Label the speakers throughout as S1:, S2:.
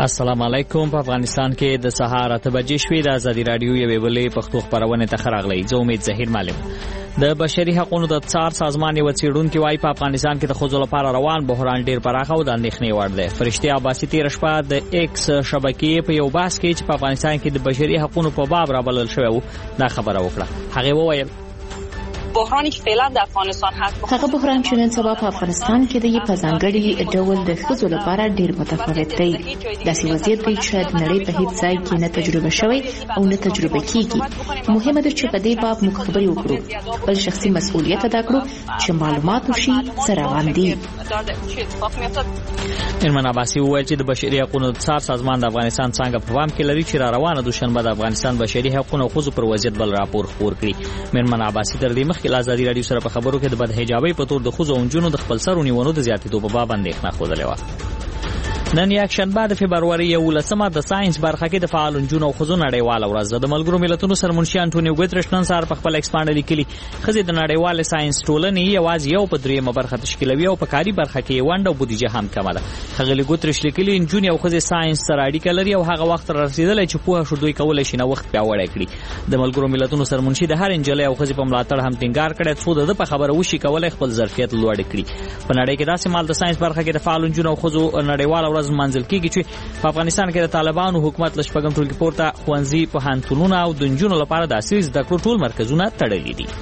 S1: السلام علیکم. په افغانستان کې د سهار 8 بجې شوې. د ازادي رادیو یوې بلې پښتو خبرونه ته راغلی. زه امید ظهیر معلم. د بشري حقوقو د څار سازمان یو څېړونکو وايي په افغانستان کې د ښځو لپاره روان بحران ډیر پراخه او د اندېښنې وړ دی. فرشتي عباسي تیر شپه د ایکس شبکې په یو بحث کې چې په افغانستان کې د بشري حقوقو په باب رابلل شوی و دا خبره وکړه. هغه وویل
S2: بحرانی که فعلا در افغانستان هست
S3: هغه بحران چې نن سبا په افغانستان کې دی په ځانګړي ډول د ښځو لپاره ډیر متفاوت دی. داسې وضعیت دی چې د نړۍ په هیڅ ځای کې نه تجربه شوی او نه تجربه کیږي. مهمه ده چې په دې باب موږ خبرې وکړو، خپل شخصي مسؤلیت ادا کړو چې معلومات وشي څه روان دي.
S1: ایرمن عباسی وویل چې د بشري حقوقو د څار سازمان د افغانستان څنګه په پام کې لري چې را روانه دوشنبه د افغانستان بشري حقوقو او ښځو پر وضعیت بل راپور خپور کړي. ایرمن عباسی تر دې مخکې ازادي رادیو سره په خبرو کې د بدحجابۍ په تور د ښځو او نجونو د خپل سر ونیونو د زیاتېدو په باب اندېښنه ښودلې وه. نن یکشنبه د فبروري 11 د ساينس برخه کې د فعال نجونو او ښځو نړیواله ورځ ده. د ملګرو ملتونو سرمنشي انټونیو ګوترش نن سهار په خپل ایکسپانډ لیکلي ښځې د نړیوال ساينس ټولنې یوازې یو په درېیمه برخه تشکیلوي او په کاري برخه کې ونډه او بودیجه هم کمه ده. ښاغلي ګوترش لیکلي نجونې او ښځې ساينس سره اړیکه لري او هغه وخت رسیدلی چې پوهه شو دوی کولای شي نوښت پیاوړی کړي. د ملګرو ملتونو سرمنشي د هر نجلۍ او ښځې په ملاتړ هم ټینګار کړی څو د په خبره وشي کولای خپل ظرفیت لوړ کړي. په نړۍ کې داسې مال د ساينس برخه کې د فعال نجونو او ښځو نړیواله ورځ منځل کیږي. په افغانستان کې د طالبانو حکومت له شپږم ټولګي پورته ښوونځي، پوهنتونونه او د نجونو لپاره د عصري زده کړو ټول مرکزونه تړلي دي.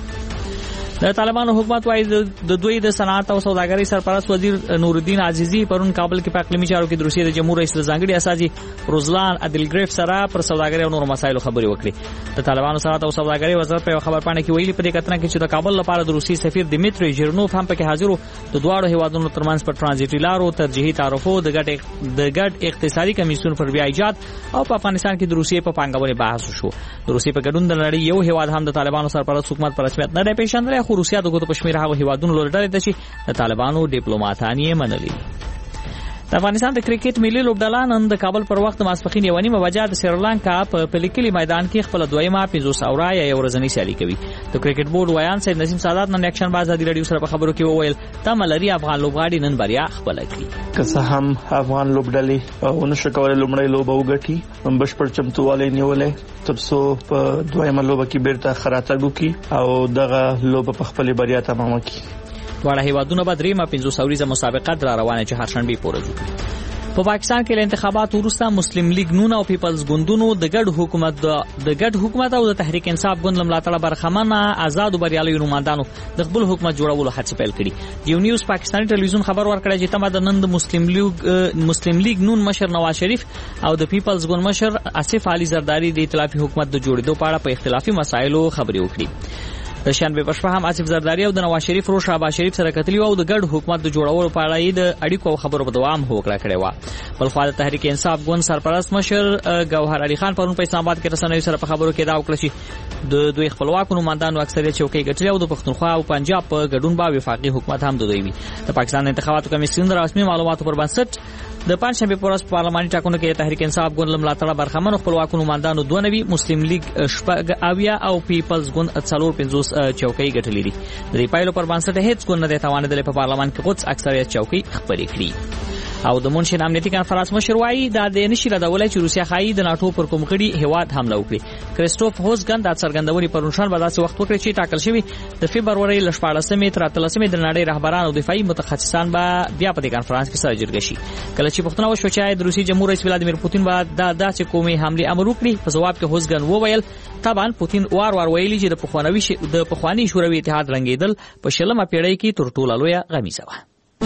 S1: د طالبانو حکومت وايي د دوی د صنعت او سوداګرۍ سرپرست وزیر نورالدین عزیزی پرون کابل کې په اقلیمي چارو کې د روسیې د جمهور رئیس ځانګړي استازي روزلان ادلګریف سره پر سوداګرۍ او نورو مسایلو خبرې وکړي. د طالبانو صنعت او سوداګرۍ وزارت په خبرپاڼه کې ویلي په دې کتنه کې چې د کابل لپاره د روسي سفیر دمیتری ژیرنوف هم پکې حاضر وو. د دواړو هیوادونو ترمنځ پر ترانزیټي لارو ترجیحي تعرفو د ګډ اقتصادي کمیسیون پر بیا ایجاد او په افغانستان کې د روسیې په پانګونې بحث شو. د روسیې په ګډون د نړۍ یو هیواد هم د طالبانو سرپرست حکومت پر رسمیت نه پیژندل. خو روسیا د ګوتو په شمیر هغه هیوادونو لور ډلې ده چې د طالبانو ډیپلوماټان یې منلي. د افغانستان د کرکټ ملي لوبډله نن د کابل پر وخت ماسپښین 1:30 بجې د سریلانکا په پلیکلي میدان کې خپل دویمه 500 اورا یا ورځنی سیالي کوي. د کرکټ بورډ ویان سید نسیم سادات نن اکشن باز د رادیو سره په خبرو کې وویل تمه لري افغان لوبغاړي نن بریا خپل کړي.
S4: که څه هم افغان لوبډلې ونشو کولای لومړی لوبه وګټي، بشپړ چمتووالی نیولې ترڅو په دویمه لوبه کې بیرته خراتګ وکړي او دغه لوبه په خپل بریا تمام کړي.
S1: دواړه هیوادونه به درېیمه 500 اوریزه مسابقه در روانه چې هر شنبه پورې جوړ. په پاکستان کې له انتخاباتو وروسته مسلم لیگ نون او پیپلز ګوندونو د ګډ حکومت او د تحریک انصاف ګوند ملاتړ برخمنه آزاد او بریالي نمائندانو د خپل حکومت جوړولو هڅې پیل کړي. یو نیوز پاکستاني ټلویزیون خبر ورکړی چې تمه د نن د مسلم لیگ نون مشر نواز شریف او د پیپلز ګوند مشر آصف علي زرداری د ائتلافي حکومت د جوړېدو په اړه په اختلافي مسایلو خبرې وکړي. د شنبه په شپه هم آصف زرداری او د نواز شریف روش شهباز شریف سره کتلی او د ګډ حکومت د جوړولو په اړه د اړیکو او خبرو په دوام هوکړه کړې و. بلخو د تحریک انصاف ګوند سرپرست مشر گوهر علي خان پرون په اسلام آباد کې رسنیو سره په خبرو کې دا وکړه چې د دوی خپلواک نمائندانو اکثریت چوکۍ ګټلې او د پښتونخوا او پنجاب په ګډون با وفاقي حکومت هم د دوی وي. د پاکستان انتخاباتو کمیسیون د رسمي معلوماتو پر بنسټ د پنځشنبه په ورځ پارلماني ټاکنو کې تحریک انصاف ګوند ملاتړ برخمن خپلواک نمائندانو 92 مسلم لیگ شپږ او پیپلز ګوند 450 چوکۍ ګټلې دي. د دې پایلو پر بنسټ هیڅ ګوند نه توانیدل په پارلمان کې قدس اکثریت چوکۍ خپلې کړي. او د منشن امنیتي کانفرنس مشر وايي دا د نشي ردولای چې روسیا خایي د ناتو پر کوم غړي هیواد حمله وکړي. کریسټوف هوزګن د څرګندونې پرونشان به داسې وخت وکړي چې ټاکل شوی د فبروري ل 14 تر 13 د نړۍ رهبران او دفاعي متخصصان به بیا په دې کانفرنس کې سره جرګه شي. کله چې پښتنه وشو چې د روسي جمهور رئیس ولادیمیر پوتین به دا چې کومي حمله امر وکړي، په جواب کې هوزګن وویل طبعا پوتین وار ویلي چې د پخوانی شوروي اتحاد رنګیدل په شلمه پیړۍ کې تر ټولو لویه غمیزه و.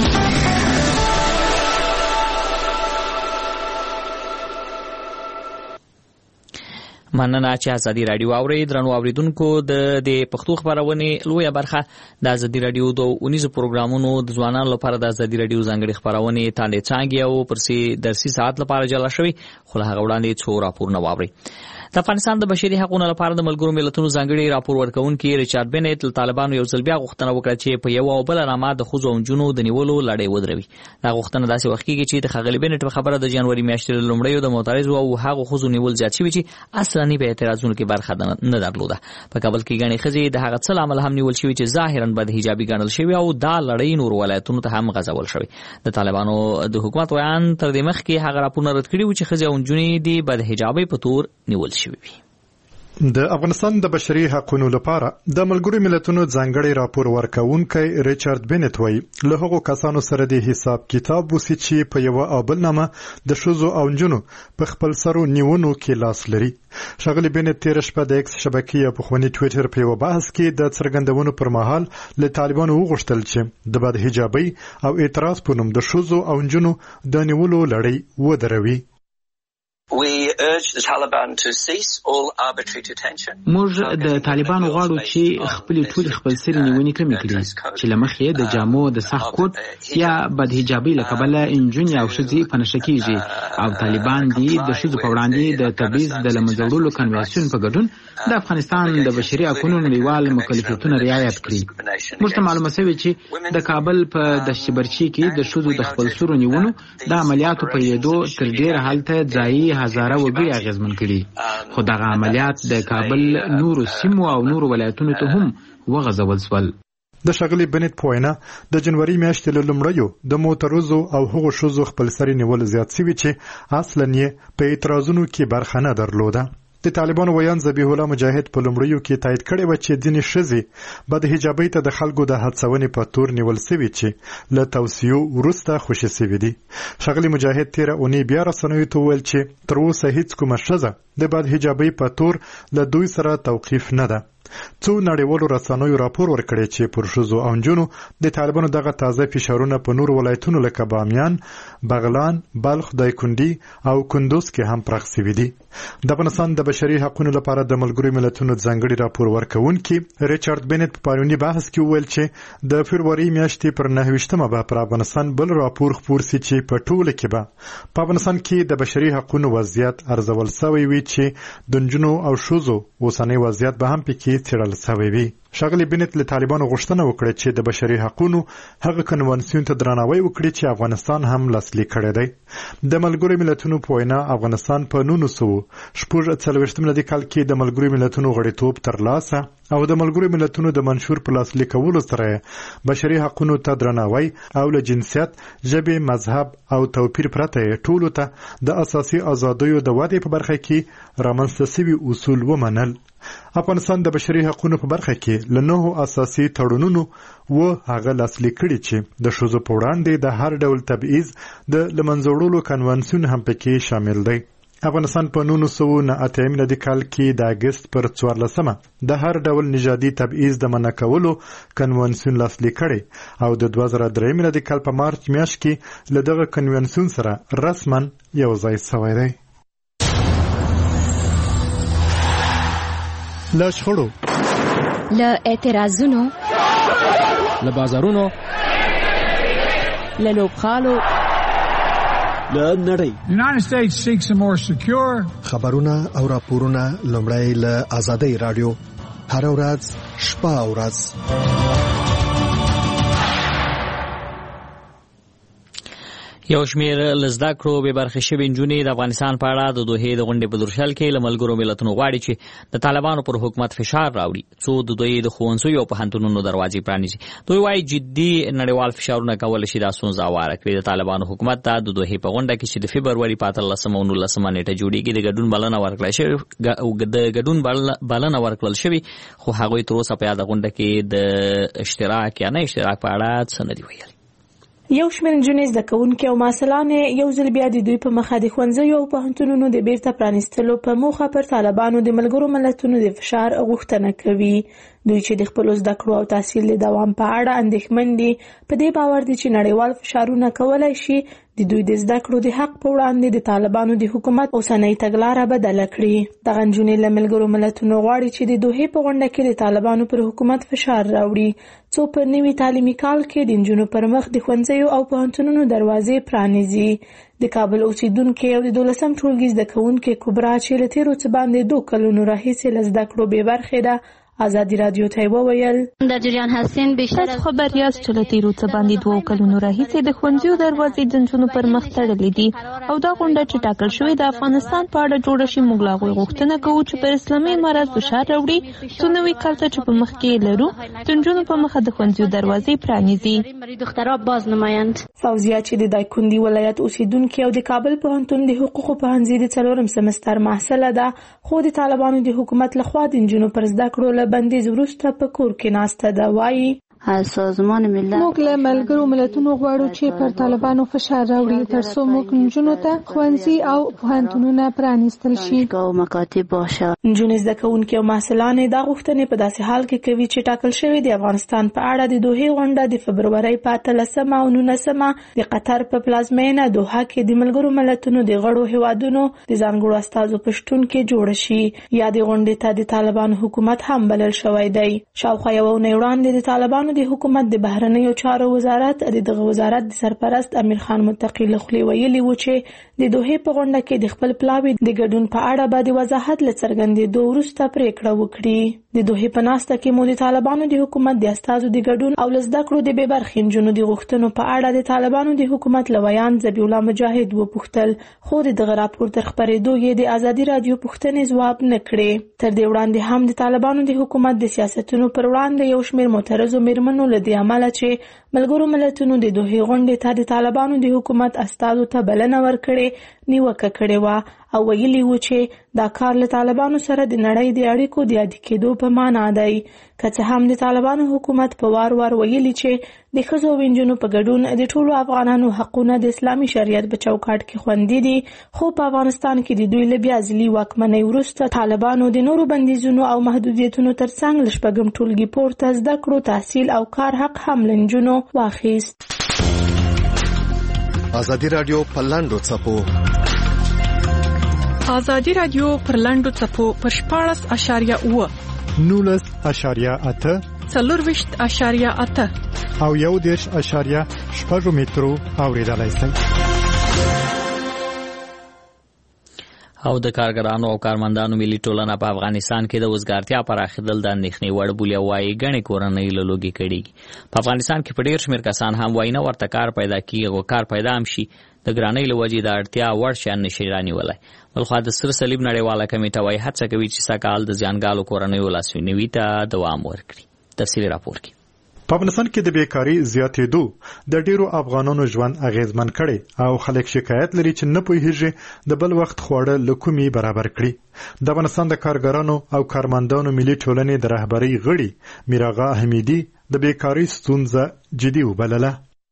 S1: مننه چې ازادي رادیو اوري. درنو اوریدونکو د پښتو خبرونه لویه برخه د ازادي رادیو د 19 پروګرامونو د ځوانانو لپاره د ازادي رادیو ځانګړي خبرونه تاندې څنګه او پرسي درسي ساعت لپاره جلا شوی، خو هغه وړاندې څو راپورونه واوري. د افغانستان د بشري حقوقو لپاره د ملګرو ملتونو ځانګړي راپور ورکونکي ریچارډ بنت له طالبانو یو ځل بیا غوښتنه وکړه چې په یو او بل نامه د ښځو او نجونو د نیولو لړۍ ودروي. دا غوښتنه داسې وخت کېږي چې د ښاغلي بنت په خبره د جنوري میاشتې له لومړیو د معترضو او هغو ښځو نیول زیات شوي چې اصلا په اعتراضونو کې برخه نه درلوده. په کابل کې ګڼې ښځې د هغه څه له امله هم نیول شوي چې ظاهرا بد حجابي ګڼل شوي او دا لړۍ نور ولایتونو ته هم غځول شوي. د طالبانو د حکومت ویان تر دې مخکې هغه راپورونه رد کړي وو چې ښځې او نجونې د بد حجابۍ په تور نیول شوي وي.
S5: د افغانستان د بشري حقوقو لپاره د ملګرو ملتونو ځانګړي راپور ورکونکي ریچارډ بنت وایي له هغو کسانو سره د حساب کتاب وسی چې په یو او بل نامه د ښځو او نجونو په خپل سرو نیونو کې لاس لري. ښاغلي بنت تیر شپه د ایکس شبکې په خوني ټوئیټر په یو بحث کې د څرګندونو پر مهال له طالبانو وغوښتل چې د بد حجابۍ او اعتراض په نوم د ښځو او نجونو د نیولو لړۍ ودروي.
S6: موږ د طالبانو غواړو چې خپل ټول خپلسري نیونې کمې کړي چې لمخې د جامو د سخت کوټ یا بد حجابۍ له کبله انجونې او ښځې په نشه کېږي او طالبان دي د ښځو په وړاندې د تبعیض د له منځه وړلو کنوانسیون په ګډون د افغانستان د بشري حقوقو نړیوال مکلفیتونه رعایت کړي. موږ ته معلومه شوې چې د کابل په دشت برچي کې د ښځو د خپلسرو نیونو د عملیاتو په لیدو تر ډېره هلته ځایي هزاره وګړي اغېزمن کړي، خو دغه عملیات د کابل نورو سیمو او نورو ولایتونو ته هم وغځول شول.
S5: د ښاغلي بنت په وینا د جنوري میاشتې له لومړیو د معترضو او هغو ښځو خپلسري نیول زیات شوي چې اصلاً یې په اعتراضونو کې برخه نه درلوده. د طالبانو ویان ذبیح الله مجاهد په لومړیو کې تایید کړی و چې ځینې ښځې بد حجابۍ ته د خلکو د هڅونې په تور نیول شوي چې له توصیو وروسته خوشي شوي دي. ښاغلي مجاهد تیره اونۍ بیا رسنیو ته وویل چې تر اوسه هیڅ کومه ښځه د بد حجابۍ په تور له دوی سره توقیف نه ده. څو نړیوالو رسنیو راپور ورکړی چې پر ښځو او نجونو د طالبانو دغه تازه فشارونه په نورو ولایتونو لکه بامیان، بغلان، بلخ، دایکنډي او کندوز کې هم پراخ شوي دي. د افغانستان د بشري حقوقو لپاره د ملګرو ملتونو ځانګړي راپور ورکونکي ریچارډ بنت په پاروني بحث کې وویل چې د فبروري میاشتې پر 9 به پر افغانستان بل راپور خپور شي چې په ټوله کې به په افغانستان کې د بشري حقوقو وضعیت ارزول شوی وي چې د نجونو او ښځو اوسنی وضعیت به هم پکې څېړل شوی وي. ښاغلي بنت له طالبانو غوښتنه وکړه چې د بشري حقوقو هغه کنوانسیون ته درناوی وکړي چې افغانستان هم لاسلیک کړی دی. د ملګرو ملتونو په وینا افغانستان په 1946 کال کې د ملګرو ملتونو غړیتوب ترلاسه او د ملګرو ملتونو د منشور په لاسلیک کولو سره بشري حقوقو ته درناوی او له جنسیت، ژبې، مذهب او توپیر پرته ټولو ته د اساسي ازادیو د ودې په برخه کې رامنځته شوي اصول ومنل. افغانستان د بشري حقوقو په برخه کې له 9 اساسي تړونونو و هغه لاسلیک کړي چې د ښځو په وړاندې د هر ډول تبعیض د له منځه وړلو کنوانسیون هم پکې شامل دی. افغانستان په 1998 کال کې د اګست پر 14 د هر ډول نژادي تبعیض د منع کولو کنوانسیون لاسلیک کړي او د 2003 کال په مارچ میاشت کې له دغه کنوانسیون سره رسما یو ځای شوی دی. له شخړو،
S7: له اعتراضونو،
S8: له بازارونو،
S7: له لوبخالو،
S8: له نړۍ.
S9: United States seeks a more secure.
S10: خبرونه او راپورونه لومړی له آزادۍ رادیو هر ورځ شپه او ورځ.
S1: یو شمیر لزده کړو به برخه شوی نجونې د افغانستان په اړه د دوحې د غونډې په درشل کې له ملګرو ملتونو غواړي چې د طالبانو پر حکومت فشار راوړي څو د دوی د ښوونځیو او پوهنتونونو دروازې پرانیزي. دوی وايي جدي نړیوال فشارونه کول شي دا ستونزه هواره کړي. د طالبانو حکومت ته د دوحې په غونډه کې چې د فبروري 15 او 19 نیټه جوړیږي د ګډون بلنه ورکړل شوې د ګډون بلنه ورکړل شوې خو هغوی تر اوسه په یاد غونډه کې د اشتراک یا نه اشتراک په اړه څه نه دي ویلي.
S11: یو شمېر نجونې زده کوونکې او محصلان یو ځل بیا د دوی په مخه د ښوونځیو او پوهنتونونو د بیرته پرانیستلو په موخه پر طالبانو د ملګرو ملتونو د فشار غوښتنه کوي. دوی چې د خپل زده کړو او تحصیل د دوام په اړه اندېښمن دي په دې باور دي چې نړیوال فشارونه کولای شي د دوی د زده کړو د حق په وړاندې د طالبانو د حکومت اوسنۍ تګلاره بدله کړي. دغه نجونې له ملګرو ملتونو غواړي چې د دوحې په غونډه کې د طالبانو پر حکومت فشار راوړي څو په نوي تعلیمي کال کې د نجونو پر مخ د ښوونځیو او پوهنتونونو دروازې پرانیزي. د کابل اوسیدونکې او د 12م ټولګي زده کوونکې کبرا چې له تېرو څه باندې 2 کلونو راهیسې له زده کړو بې برخې ده آزادی رادیو ته وویل
S12: در جریان هستین بیشتر خبر یاست چې له تېرو څه باندې 2 کلونو راهیسې د ښوونځیو دروازې د نجونو پر مخ تړلې دي او دا غونډه چې ټاکل شوې د افغانستان په اړه جوړه شي موږ لا غوښتنه کوو چې پر اسلامي امارت فشار راوړي څو نوي کال ته چې په مخ کې لرو د نجونو په مخه د ښوونځیو دروازې پرانیزي.
S11: فوزیه چې د دایکنډي ولایت اوسیدونکې او د کابل پوهنتون د حقوقو پوهنځي د 4م سمستر محصله ده خو د طالبانو د حکومت لخوا د نجونو پر زده کړو بندیز وروسته په کور کې ناسته ده. وایي
S13: سازمان ملل
S14: موږ له ملګرو ملتونو غواړو چې پر طالبانو فشار راوړي ترڅو موږ نجونو ته ښوونځي او پوهنتونونه پرانیستل شي.
S11: نجونې زده کوونکې او محصلان دا غوښتنې په داسې حال کې کوي چې ټاکل شوی د افغانستان په اړه د دوحې غونډه د فبرورۍ په 13 او 19 د قطر په پلازمینه دوحه کې د ملګرو ملتونو د غړو هیوادونو د ځانګړو استازو په شتون کې جوړ شي. یا د غونډې ته د طالبانو حکومت هم بلل شوی دی. شاوخوا یو اونۍ وړاندې د طالبانو د حکومت د بهرنیو چارو وزارت دغه وزارت د سرپرست امیر خان متقی له خولې ویلي و چې د دوحې په غونډه کې د خپل پلاوي د ګډون په اړه به د وضاحت له څرګندېدو وروسته پریکړه وکړي. د دوحې په ناسته کې مو د طالبانو د حکومت د استازو د ګډون او له زده کړو د بې برخې نجونو د غوښتنو په اړه د طالبانو د حکومت له ویان ذبیح الله مجاهد وپوښتل خو د دغه راپور تر خپرېدو یې د ازادي رادیو پوښتنې ځواب نه کړې. تر دې وړاندې هم د طالبانو د حکومت د سیاستونو پر وړاندې یو شمېر معترضو میرمنو له دې امله چې ملګرو ملتونو د دوحې غونډې ته د طالبانو د حکومت استازو ته بلنه ورکړې نیوکه کړې وه او ویلي و چې دا کار له طالبانو سره د نړۍ د اړیکو د عادي کېدو په معنا دی. که څه هم د طالبانو حکومت په وار وار ویلي چې د ښځو او نجونو په ګډون د ټولو افغانانو حقونه د اسلامي شریعت په چوکاټ کې خوندي دي خو په افغانستان کې د دوی له بیا ځلي واکمنۍ وروسته طالبانو د نورو بندیزونو او محدودیتونو ترڅنګ له 6م ټولګي پورته زده کړو تحصیل او کار حق هم له نجونو واخیست.
S10: ازادي رادیو په لاندو څپو
S15: ازادي رادیو پر لاندو څپو پر 14.8
S5: 19.8
S15: 24.8
S5: او 1.8 مترو اوریدلای شئ.
S1: او د کارګرانو او کارمندانو ملي ټولنه په افغانستان کې د وزګارتیا پراخېدل د اندېښنې وړ بولي وایي ګڼې کورنۍ له لوږې کړېږي. په افغانستان کې په ډېر شمېر کسان هم وایي نه ورته کار پیدا کېږي او کار پیدا هم شي د ګرانۍ له وجې د اړتیا وړ شیان نشي رانیولی. بلخوا د سره صلیب نړیواله کمیټه وایي هڅه کوي چې سږکال د زیانګالو کورنیو لاسنیوي ته دوام ورکړي. تفصیلي راپور کې
S5: په افغانستان کې د بیکاری زیاتېدو د ډیرو افغانانو ژوند اغیزمن کړي او خلک شکایت لري چې نه پوهیږي د بل وخت خواړه لکومي برابر کړي. د افغانستان د کارګرانو او کارمندانو ملي ټولنې د رهبرۍ غړي میراغا حمیدي د بیکاری ستونزه جدي وبلله.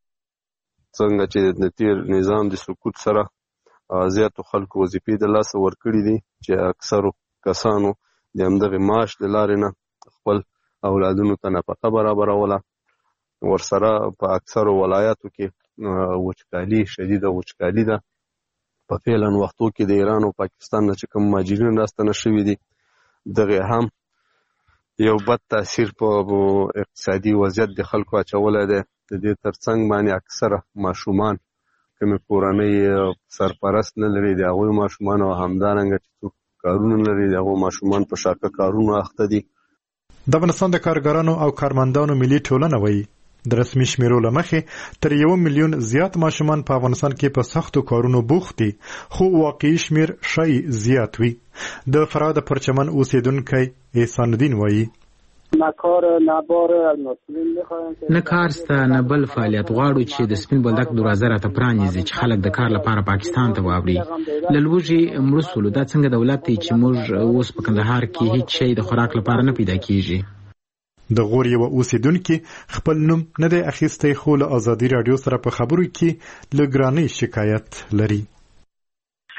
S16: څنګه چې د تیر نظام د سقوط سره زیاتو خلکو وظیفې د لاسه ورکړي دي چې اکثرو کسانو د همدغه معاش له لارې نه خپل اولادونو ته نفقه برابروله. ورسره په اکثرو ولایاتو کې وچکالي شدیده وچکالي ده. په فعلا وختو کې د ایران او پاکستان نه چې کوم مهاجرین راستنه شوي دي دغه هم یو بد تاثیر په اقتصادي وضعیت د خلکو اچولی دی. د دې ترڅنګ باندې اکثره ماشومان کومې کورنۍ سرپرست نه لري د هغوی ماشومان او همدارنګه چې څوک کارونه لري د هغو ماشومان په شاقه کارونو اخته دي.
S5: د افغانستان د کارګرانو او کارمندانو ملي ټولنه وایي د رسمي شمیرو له مخې تر 1 میلیون زیات ماشومان په افغانستان کې په سختو کارونو بوخت دي خو واقعي شمیر شای زیات وي. د فراه د پرچمن اوسیدونکی احسان الدین وایي
S17: نه کار نه بار از مسئولین میخوایم
S6: نه کار سته نه بل فعالیت غواړو چې د سپین بولدک دروازه راته پرانیزي چې خلک د کار لپاره پاکستان ته واوړي. له لوږې مړه سولو دا څنګه دولت دی چې موږ اوس په کندهار کې هیڅ شی د خوراک لپاره نه پیدا کیږي.
S5: د غور یو اوسیدونکي خپل نوم نه دی اخیستی خو له ازادي رادیو سره په خبرو کې له ګرانۍ شکایت لري.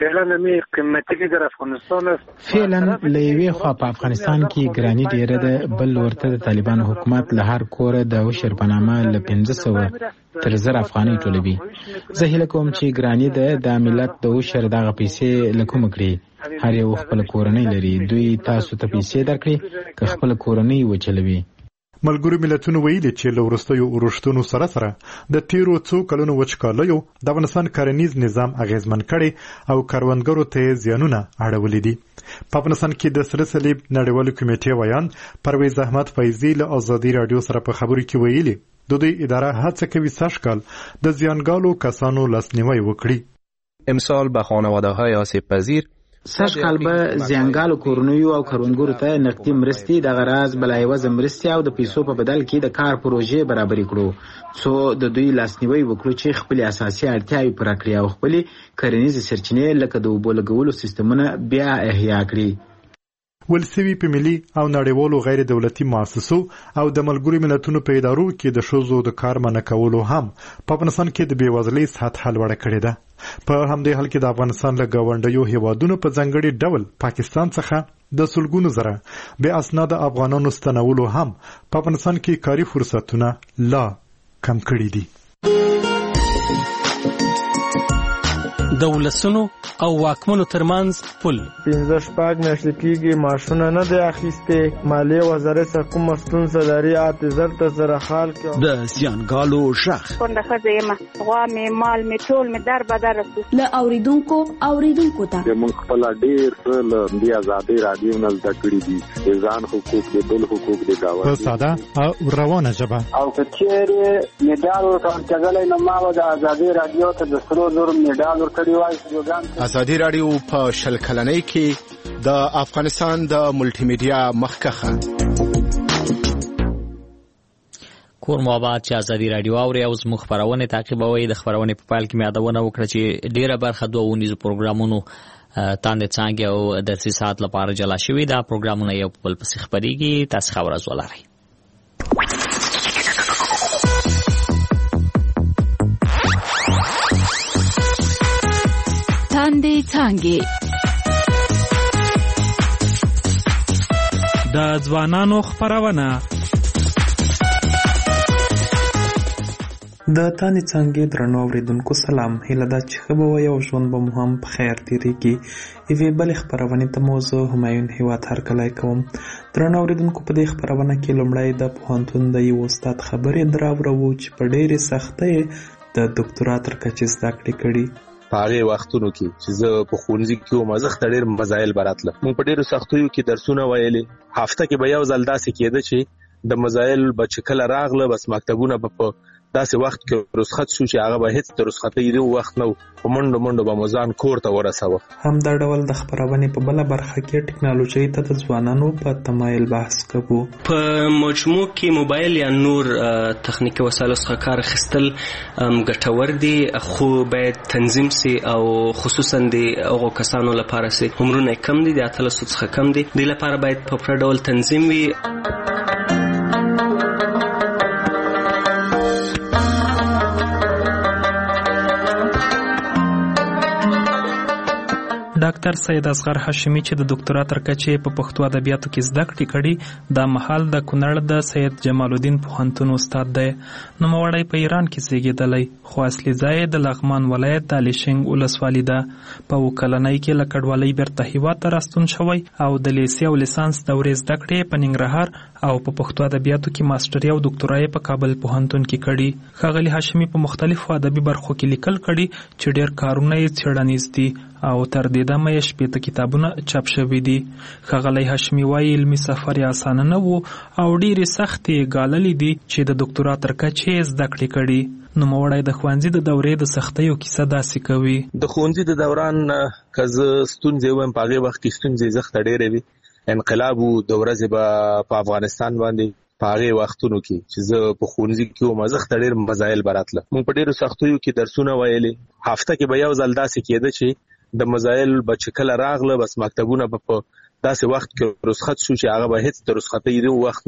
S17: فعلا می قیمتي کې در افغانستان است
S6: فعلا لوی خو په افغانستان کې ګرانی ډیره ده بل ورته د طالبانو حکومت له هر کور د وشر په نامه ل 1500 تر 1000 افغانۍ ټولوي زه هیله کوم چې ګرانی ده د ملت د وشر دغه پیسې لکوم کړی هر یو خپل کورنۍ لري دوی تاسو ته پیسې درکړي که خپل کورنۍ وچلوي
S5: ملګرو ملتونو ویلي چې له وروستیو اورښتونو سره د تیرو څو کلونو وچکالیو د افغانستان کرنیز نظام اغیزمن کړي او کروندګرو ته زیانونه اړولي دي په افغانستان کې د سره صلیب نړیوال کمیټې ویان پرویز احمد فیضی له آزادي رادیو سره په خبرو کې ویلي د دوی اداره هڅه کوي سږکال د زیانګالو کسانو لاسنیوی وکړي
S18: امسال به خانواده‌های آسیب پذیر
S6: سږکال به زیانګالو کورنیو او کروندګرو ته نقدي مرستې د غراض بلایوز مرستې او د پیسو په بدل کې د کار پروژې برابرې کړو څو د دوی لاسنیوی وکړو چې خپل اساسي اړتیاوې پوره کړي او خپل کرنیزې سرچینې لکه د اوبو لګولو سیستمونه بیا احیا کړي
S5: ولسوي په ملي او نړیوالو غیر دولتي مؤسسو او د ملګرو ملتونو په ادارو کې د ښځو د کار منع کولو هم په افغانستان کې د بېوزلۍ سطح لوړه کړې ده په همدې حال کې د افغانستان له ګاونډیو هیوادونو په ځانګړي ډول پاکستان څخه د سلګونو زره بې اسناده افغانانو ستنولو هم په افغانستان کې کاري فرصتونه لا کم کړي دي
S8: د ولسونو او واکمنو ترمنځ پل
S19: 15 میاشتې کېږي معاشونه نه دی اخیستې مالیې وزارت څخه کومه ستونزه لري اعتذار ته سره حال کې
S8: د زیانګالو غږ
S20: کونډه ښځه یم غوا مې مال مې ټول مې در بدر رسو
S21: له اوریدونکو ته
S16: موږ خپل ډېر څه له دې آزادۍ رادیو نه زده کړي دي ځان حقوق دي بل حقوق دي دا
S5: په ساده او روانه ژبه
S17: او که چیرې میډال ورکړل نو ما د آزادۍ رادیو ته د 300 میډال ورکړی
S22: آزادي رادیو په شل کلنۍ کې د افغانستان د ملټي میډیا مخکخه
S1: کور مو آباد چې آزادي رادیو اوري او زموږ خبرونه تعقیبوي د خبرونه په پایل کې مې یادونه وکړه چې ډیره برخه دوه ونیزو پروګرامونو تاندې څنګه او د 3 ساعت لپاره جلا شوی دا پروګرامونه یو بل پسې خبريږي تاسو خبره زولاري
S7: څنګه
S23: د ځوانانو خبرونه
S24: د تانې څنګه درنو اوریدونکو سلام هیله ده چې ښه به وي او ژوند به مو هم په خیر تېرېږي یوې بلې خپرونې ته مو زه همایون هیواد هرکلی کوم درنو اوریدونکو په دې خپرونه کې لومړی د پوهنتون د یو استاد خبرې دراوړو چې په ډېرې سختۍ د ډاکټرا تر کچې زده کړې کړي
S18: په هغه وختونو کې چې زه په ښوونځي کې وم زه ډېر مزایل براتله مونږ په ډېرو سختیو کې درسونه ویلې هفته کې به یو ځل داسې کېده چې د مزایل به چې کله راغله بس مکتبونه په داسې وخت کې رخصت شو چې هغه به هیڅ د رخصتۍ دی وخت نه په منډو به مزان کور ته ورساوه
S24: هم دا ډول د خبرونې په بله برخه کې ټکنالوژي ته د ځوانانو په تمایل بحث کوو
S25: په مجموع کې موبایل یا نور تخنیکي وسایلو څخه کار اخیستل ګټور دي خو باید تنظیم سي او خصوصا د هغو کسانو لپاره سي عمرونه کم دي د 13 څخه کم دي د لپاره باید په پوره ډول تنظیم وي
S23: ډاکټر سید اصغر هاشمي چې د ډاکټرا تر کچې په پښتو ادبیاتو کې زده کړې کړي د محل د کونړ د سید جمال الدین پوهنتون استاد دی نوموړی په ایران کې زیږېدلی خو اصلي ځای د لغمان ولایت د الیشنګ ولسوالي ده په وکلنۍ کې له کډوالۍ بیرته هیواد ته راستون شوی او د لیسې او لیسانس دورې زده کړې په ننګرهار او په پښتو ادبیاتو کې ماستري او ډاکټرا په کابل پوهنتون کې کړي ښاغلي هاشمي په مختلفو ادبي برخو کې لیکل کړي چې ډېر کارونه یې څېړنیز دي او تر دې دمه یې شپېته کتابونه چاپ شوي دي ښاغلی هاشمي وایي علمي سفر یې اسانه نه و او ډېرې سختې ګاللې دي چې د ډاکټرا تر کچې یې زده کړې کړي نوموړی د ښوونځي د دورې د سختیو کیسه داسې کوي
S18: د ښوونځي د دوران که زه ستونزې ووایم په هغې وخت کې ستونزې زښته ډېرې وي انقلاب و د ورځې به په افغانستان باندې په هغې وختونو کې چې زه په ښوونځي کې وم زښته ډېر مزایل براتله مونږ په ډېرو سختیو کې درسونه ویلې هفته کې به یو ځل داسې کېده چې د مزایل به چې کله راغله بس مکتبونه به په داسې وخت کې رخصت شو چې هغه به هیڅ د رخصتۍ دی وخت نه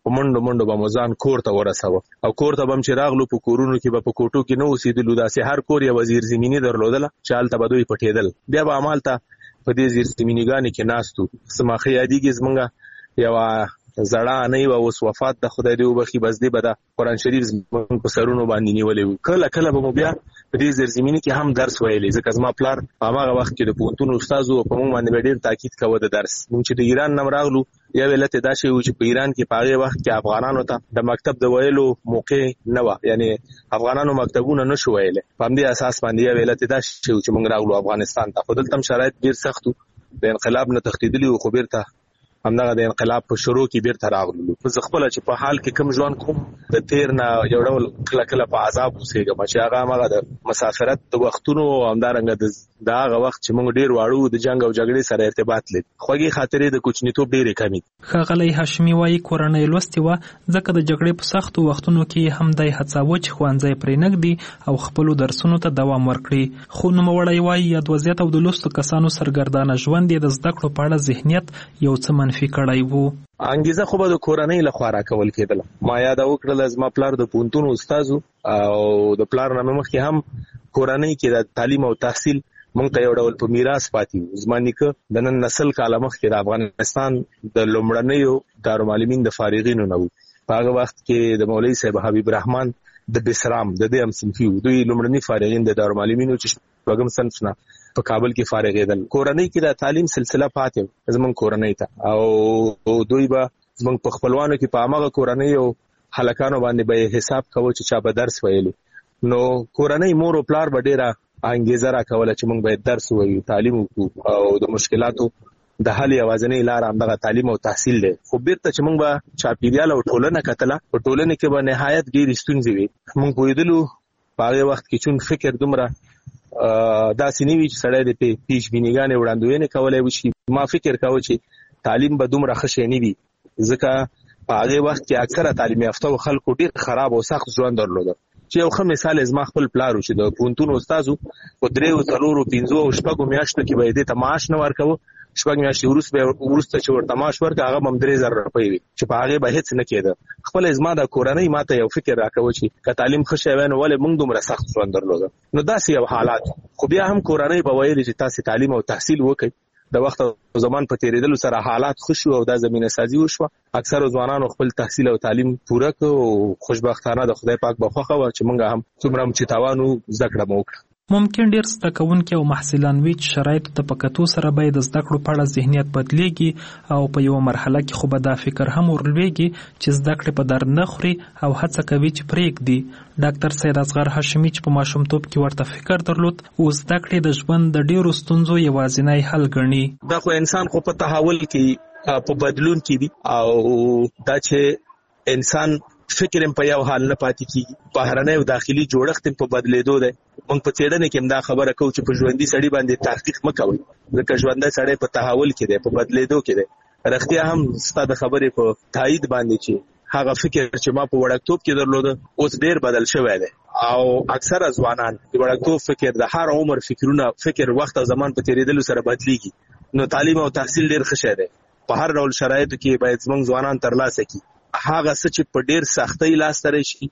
S18: په منډو به مزان کور ته ورساوه او کور ته بم چې راغلو په کورونو کې به په کوټو کې نو اوسېدلو داسې هر کور یو وزیر زمینی درلودله چې هلته به دوی پټېدل بیا به همالته په دې زیر زمینیګانې کې ناستو سماخه یادېږي زمونږ یوه زړه نه و اوس وفات د خدای دې وبخي بس دې به د قرآن شریف زمونږ په سرونو باندې نیولې وو کله به مو بیا په دې زیرزمیني کې هم درس ویلی ځکه زما پلار په هماغه وخت کې د پوهنتون استاد و په موږ باندې به ډېر تاکید کوه د درس موږ چې د ایران نه راغلو یو علت دا شی و چې په ایران کې په هغې وخت کې افغانانو ته د مکتب د ویلو موقع نه وه یعنې افغانانو مکتبونه نه شو ویلی په همدې اساس باندې یو علت دا شی و چې موږ راغلو افغانستان ته خو دلته هم شرایط ډېر سخت و د انقلاب نه تښتېدلي وو خو بیرته همدغه د انقلاب په شروع کې بیرته راغلو زه خپله چې په حال کې کوم ژوند کوم د تیر نه یو ډول کله په عذاب اوسېږم چې هغه همغه د مسافرت د وختونو او همدارنګه د هغه وخت چې موږ ډېر واړو د جنګ او جګړې سره ارتباط لري خوږې خاطرې د کوچنیتوب ډېرې کمې دي
S23: ښاغلی هاشمي وایي کورنۍ لوستې وه ځکه د جګړې په سختو وختونو کې هم دی هڅاوه چې ښوونځی پرې نږدي او خپلو درسونو ته دوام ورکړي خو نوموړی وایي یاد وضعیت او د لوستو کسانو سرګردانه ژوند یې د زده کړو په اړه ذهنیت یو څه منفي کړی وو
S18: انګیزه خو به د کورنۍ لخوا راکول کېدله ما یاده وکړله زما پلار د پوهنتون استاد او د پلار نه مخکې هم کورنۍ کې د تعلیم او تحصیل موږ ته یو ډول په میراث پاتې وو زما نیکه د نن نسل کاله مخکې د افغانستان د لومړنیو دارالمعلمین د فارغینو نه وو په هغه وخت کې د مولوي صاحب حبیب رحمان د بسرام د دې هم صنفي وو دوی لومړني فارغین د دارالمعلمینو چې شپږم صنف نه په کابل کې فارغېدل کورنۍ کې د تعلیم سلسله پاتې زمونږ کورنۍ ته او دوی به زمونږ په خپلوانو کې په هماغه کورنۍ او هلکانو باندې به حساب کوو چې چا به درس ویلو نو کورنۍ مور او پلار به ډېره انګیزه راکوله چې موږ باید درس ووایو تعلیم وکړو او د مشکلاتو د حل یوازینۍ لاره همدغه تعلیم او تحصیل دی خو بیرته چې موږ به چاپېریال او ټولنه کتله په ټولنې کې به نهایت ډېرې ستونزې وي موږ پوهېدلو په هغې وخت کې چون فکر دومره داسې نه وي چې سړی د پیش بینیګانې وړاندوینې کولی وشي ما فکر کوه چې تعلیم به دومره ښه شی نه وي ځکه په هغې وخت کې اکثره تعلیم یافته خلکو ډېر خراب او سخت ژوند درلوده چې یو ښه مثال زما خپل پلار و چې د پوهنتون استاد و په 3 4 5 او 6 میاشتو کې به یې دې ته معاش نه ورکوه 6 میاشتې وروسته چې ورته معاش ورکړه هغه به هم 3000 روپۍ وي چې په هغې به هېڅ نه کېده خپله زما د کورنۍ ما ته یو فکر راکوه چې که تعلیم ښه شی وی نو ولې موږ دومره سخت ژوند درلوده نو داسې یو حالات خو بیا هم کورنۍ به ویلې چې تاسې تعلیم او تحصیل وکړئ د وخت او زمان په تېرېدلو سره حالات ښه شو او دا زمینه سازي وشوه اکثرو ځوانانو خپل تحصیل او تعلیم پوره کړ او خوشبختانه د خدای پاک به خوښه وه چې موږ هم څومره هم چې توان وو زده کړه مو وکړه
S23: ممکن ډیر زده کوونکي او محصلان وي چې شرایطو ته په کتو سره به د زده کړو په اړه ذهنیت بدلیږي او په یوه مرحله کې خو به دا فکر هم ورلویږي چې زده کړې په درد نه خوري او هڅه کوي چې پرېږدي ډاکټر سید اصغر هاشمي چې په ماشومتوب کې ورته فکر درلود او زده کړې د ژوند د ډیرو ستونزو یوازینی حل ګڼي
S18: دا خو انسان خو په تحول کې په بدلون کې دي او دا چې انسان فکر هم په یو حال نه پاتې کیږي بهرنی او داخلي جوړښت هم په بدلېدو دی موږ په څېړنه کې هم دا خبره کوو چې په ژوندي سړي باندې تحقیق مه کوئ ځکه ژوندی سړی په تحول کې دی په بدلېدو کې دی رښتیا هم ستا د خبرې په تایید باندې چې هغه فکر چې ما په وړکتوب کې درلوده اوس ډېر بدل شوی دی او اکثره ځوانان د وړکتوب فکر د هر عمر فکر وخت او زمان په تېرېدلو سره بدلېږي نو تعلیم او تحصیل ډېر ښه شی دی په هر ډول شرایطو کې باید زموږ ځوانان ترلاسه کړي هغه څه چې په ډېر سختۍ لاسته راشي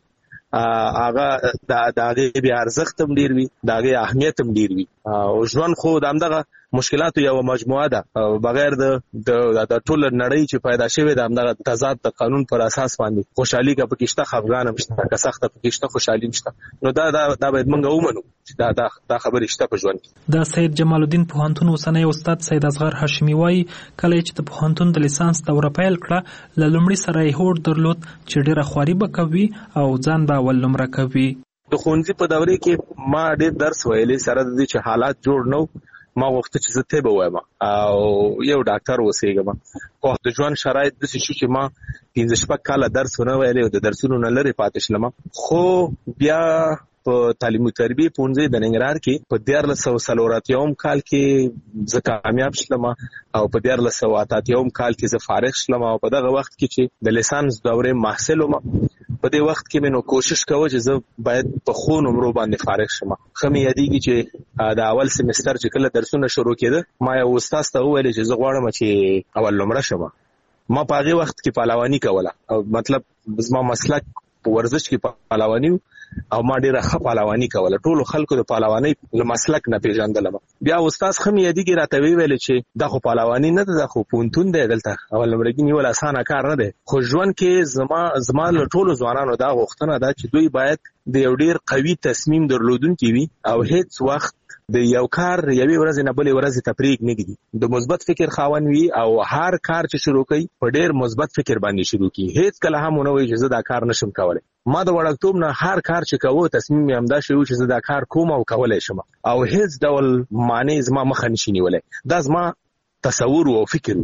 S18: هغه د هغې بیا ارزښت هم ډېر وي د هغې اهمیت هم ډېر وي او ژوند خو د همدغه مشکلاتو یوه مجموعه ده بغیر د ټوله نړۍ چې پیدا شوې ده همدغه تضاد د قانون پر اساس باندې خوشحالي که پکې شته خفګان هم شته که سخته پکې شته خوشحالي هم شته نو دا باید موږ ومنو چې دا خبرې شته په ژوند کې
S23: د سید جمال الدین پوهنتون اوسنی استاد سید اصغر هاشمي وایي کله چې د پوهنتون د لیسانس دوره پیل کړه له لومړي سره یې هوډ درلود چې ډېره خواري به کوي او ځان به اول نمره کوي
S18: د ښوونځي په دورې کې ما ډېر درس ویلی سره د دې چې حالات جوړ نه ما غوښته چې زه طب ووایم او یو ډاکټر اوسېږم خو د ژوند شرایط داسې شو چې ما 15 کاله درس ونه ویلی او د درسونو نه لرې پاتې شلم خو بیا په تعلیم او تربیه پوهنځي د ننګرهار کې په 1440 کال کې زه کامیاب شلم او په 1488 کال کې زه فارغ شلم او په دغه وخت کې چې د لیسانس دورې محصل وم په دې وخت کې مې نو کوشش کوه چې زه باید په ښو نمرو باندې فارغ شم ښه مې یادېږي چې د اول سمستر چې کله درسونه شروع کېده ما یو استاد ته وویل چې زه غواړم چې اول نمره شم ما په هغه وخت کې پهلواني کوله او مطلب زما مسلک په ورزش کې پهلواني او ما ډیره ښه پهلواني کوله. ټولو خلکو د پهلواني له مسلک نه پیژندلم. بیا استاد خم یادګي راته ویل چې دا خو پهلواني نه ده، خو پونتون دی دلته اول لمړګي نیول اسانه کار نه دی. خو ژوند کې زما له ټولو ځوانانو دا غوښتنه ده چې دوی باید د یو ډیر قوي تصمیم درلودونکي وي او هیڅ وخت د یو کار یوې ورځې نه بلې ورځې تفریق نه کړي. د مثبت فکر خاوند وي او هر کار چې شروع کوي په ډیر مثبت فکر باندې شروع کړي. هیڅ کله هم نه وایي چې زه دا کار نشم کولای. ما د وړکتوب نه هر کار چې کوو تصمیم یې همدا شوی چې زه دا کار کوم او کولای شم او هیڅ ډول معنی زما مخه نشي نیولای. دا زما تصور او فکر.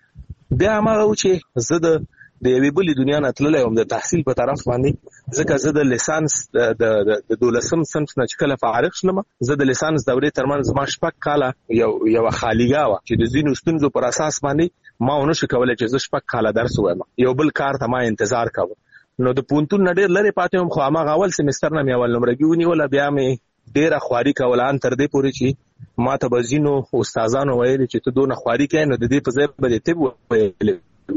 S18: بیا هغه و چې زه د یوې بلې دنیا نه تللی وم د تحصیل په طرف باندې، ځکه زه د لیسانس د 12م صنف نه چې کله فارغ شلم، زه د لیسانس دورې ترمنځ ما 6 کاله یو خالیګاه وه چې د ځینو ستونزو پر اساس باندې ما ونه شو کولی چې زه 6 کاله درس ووایم. یو بل کار ته ما انتظار کوم. نو د پونتون نه ډېر لرې پاتې وم، خو هماغه اول سمستر نه مې اول نمرګي ونیوله. بیا مې ډېره خواري کوله ان تر دې پورې چې ما ته به ځینو استادانو ویلې چې ته دونه خواري کوې نو د دې په ځای به دې طب ویلې،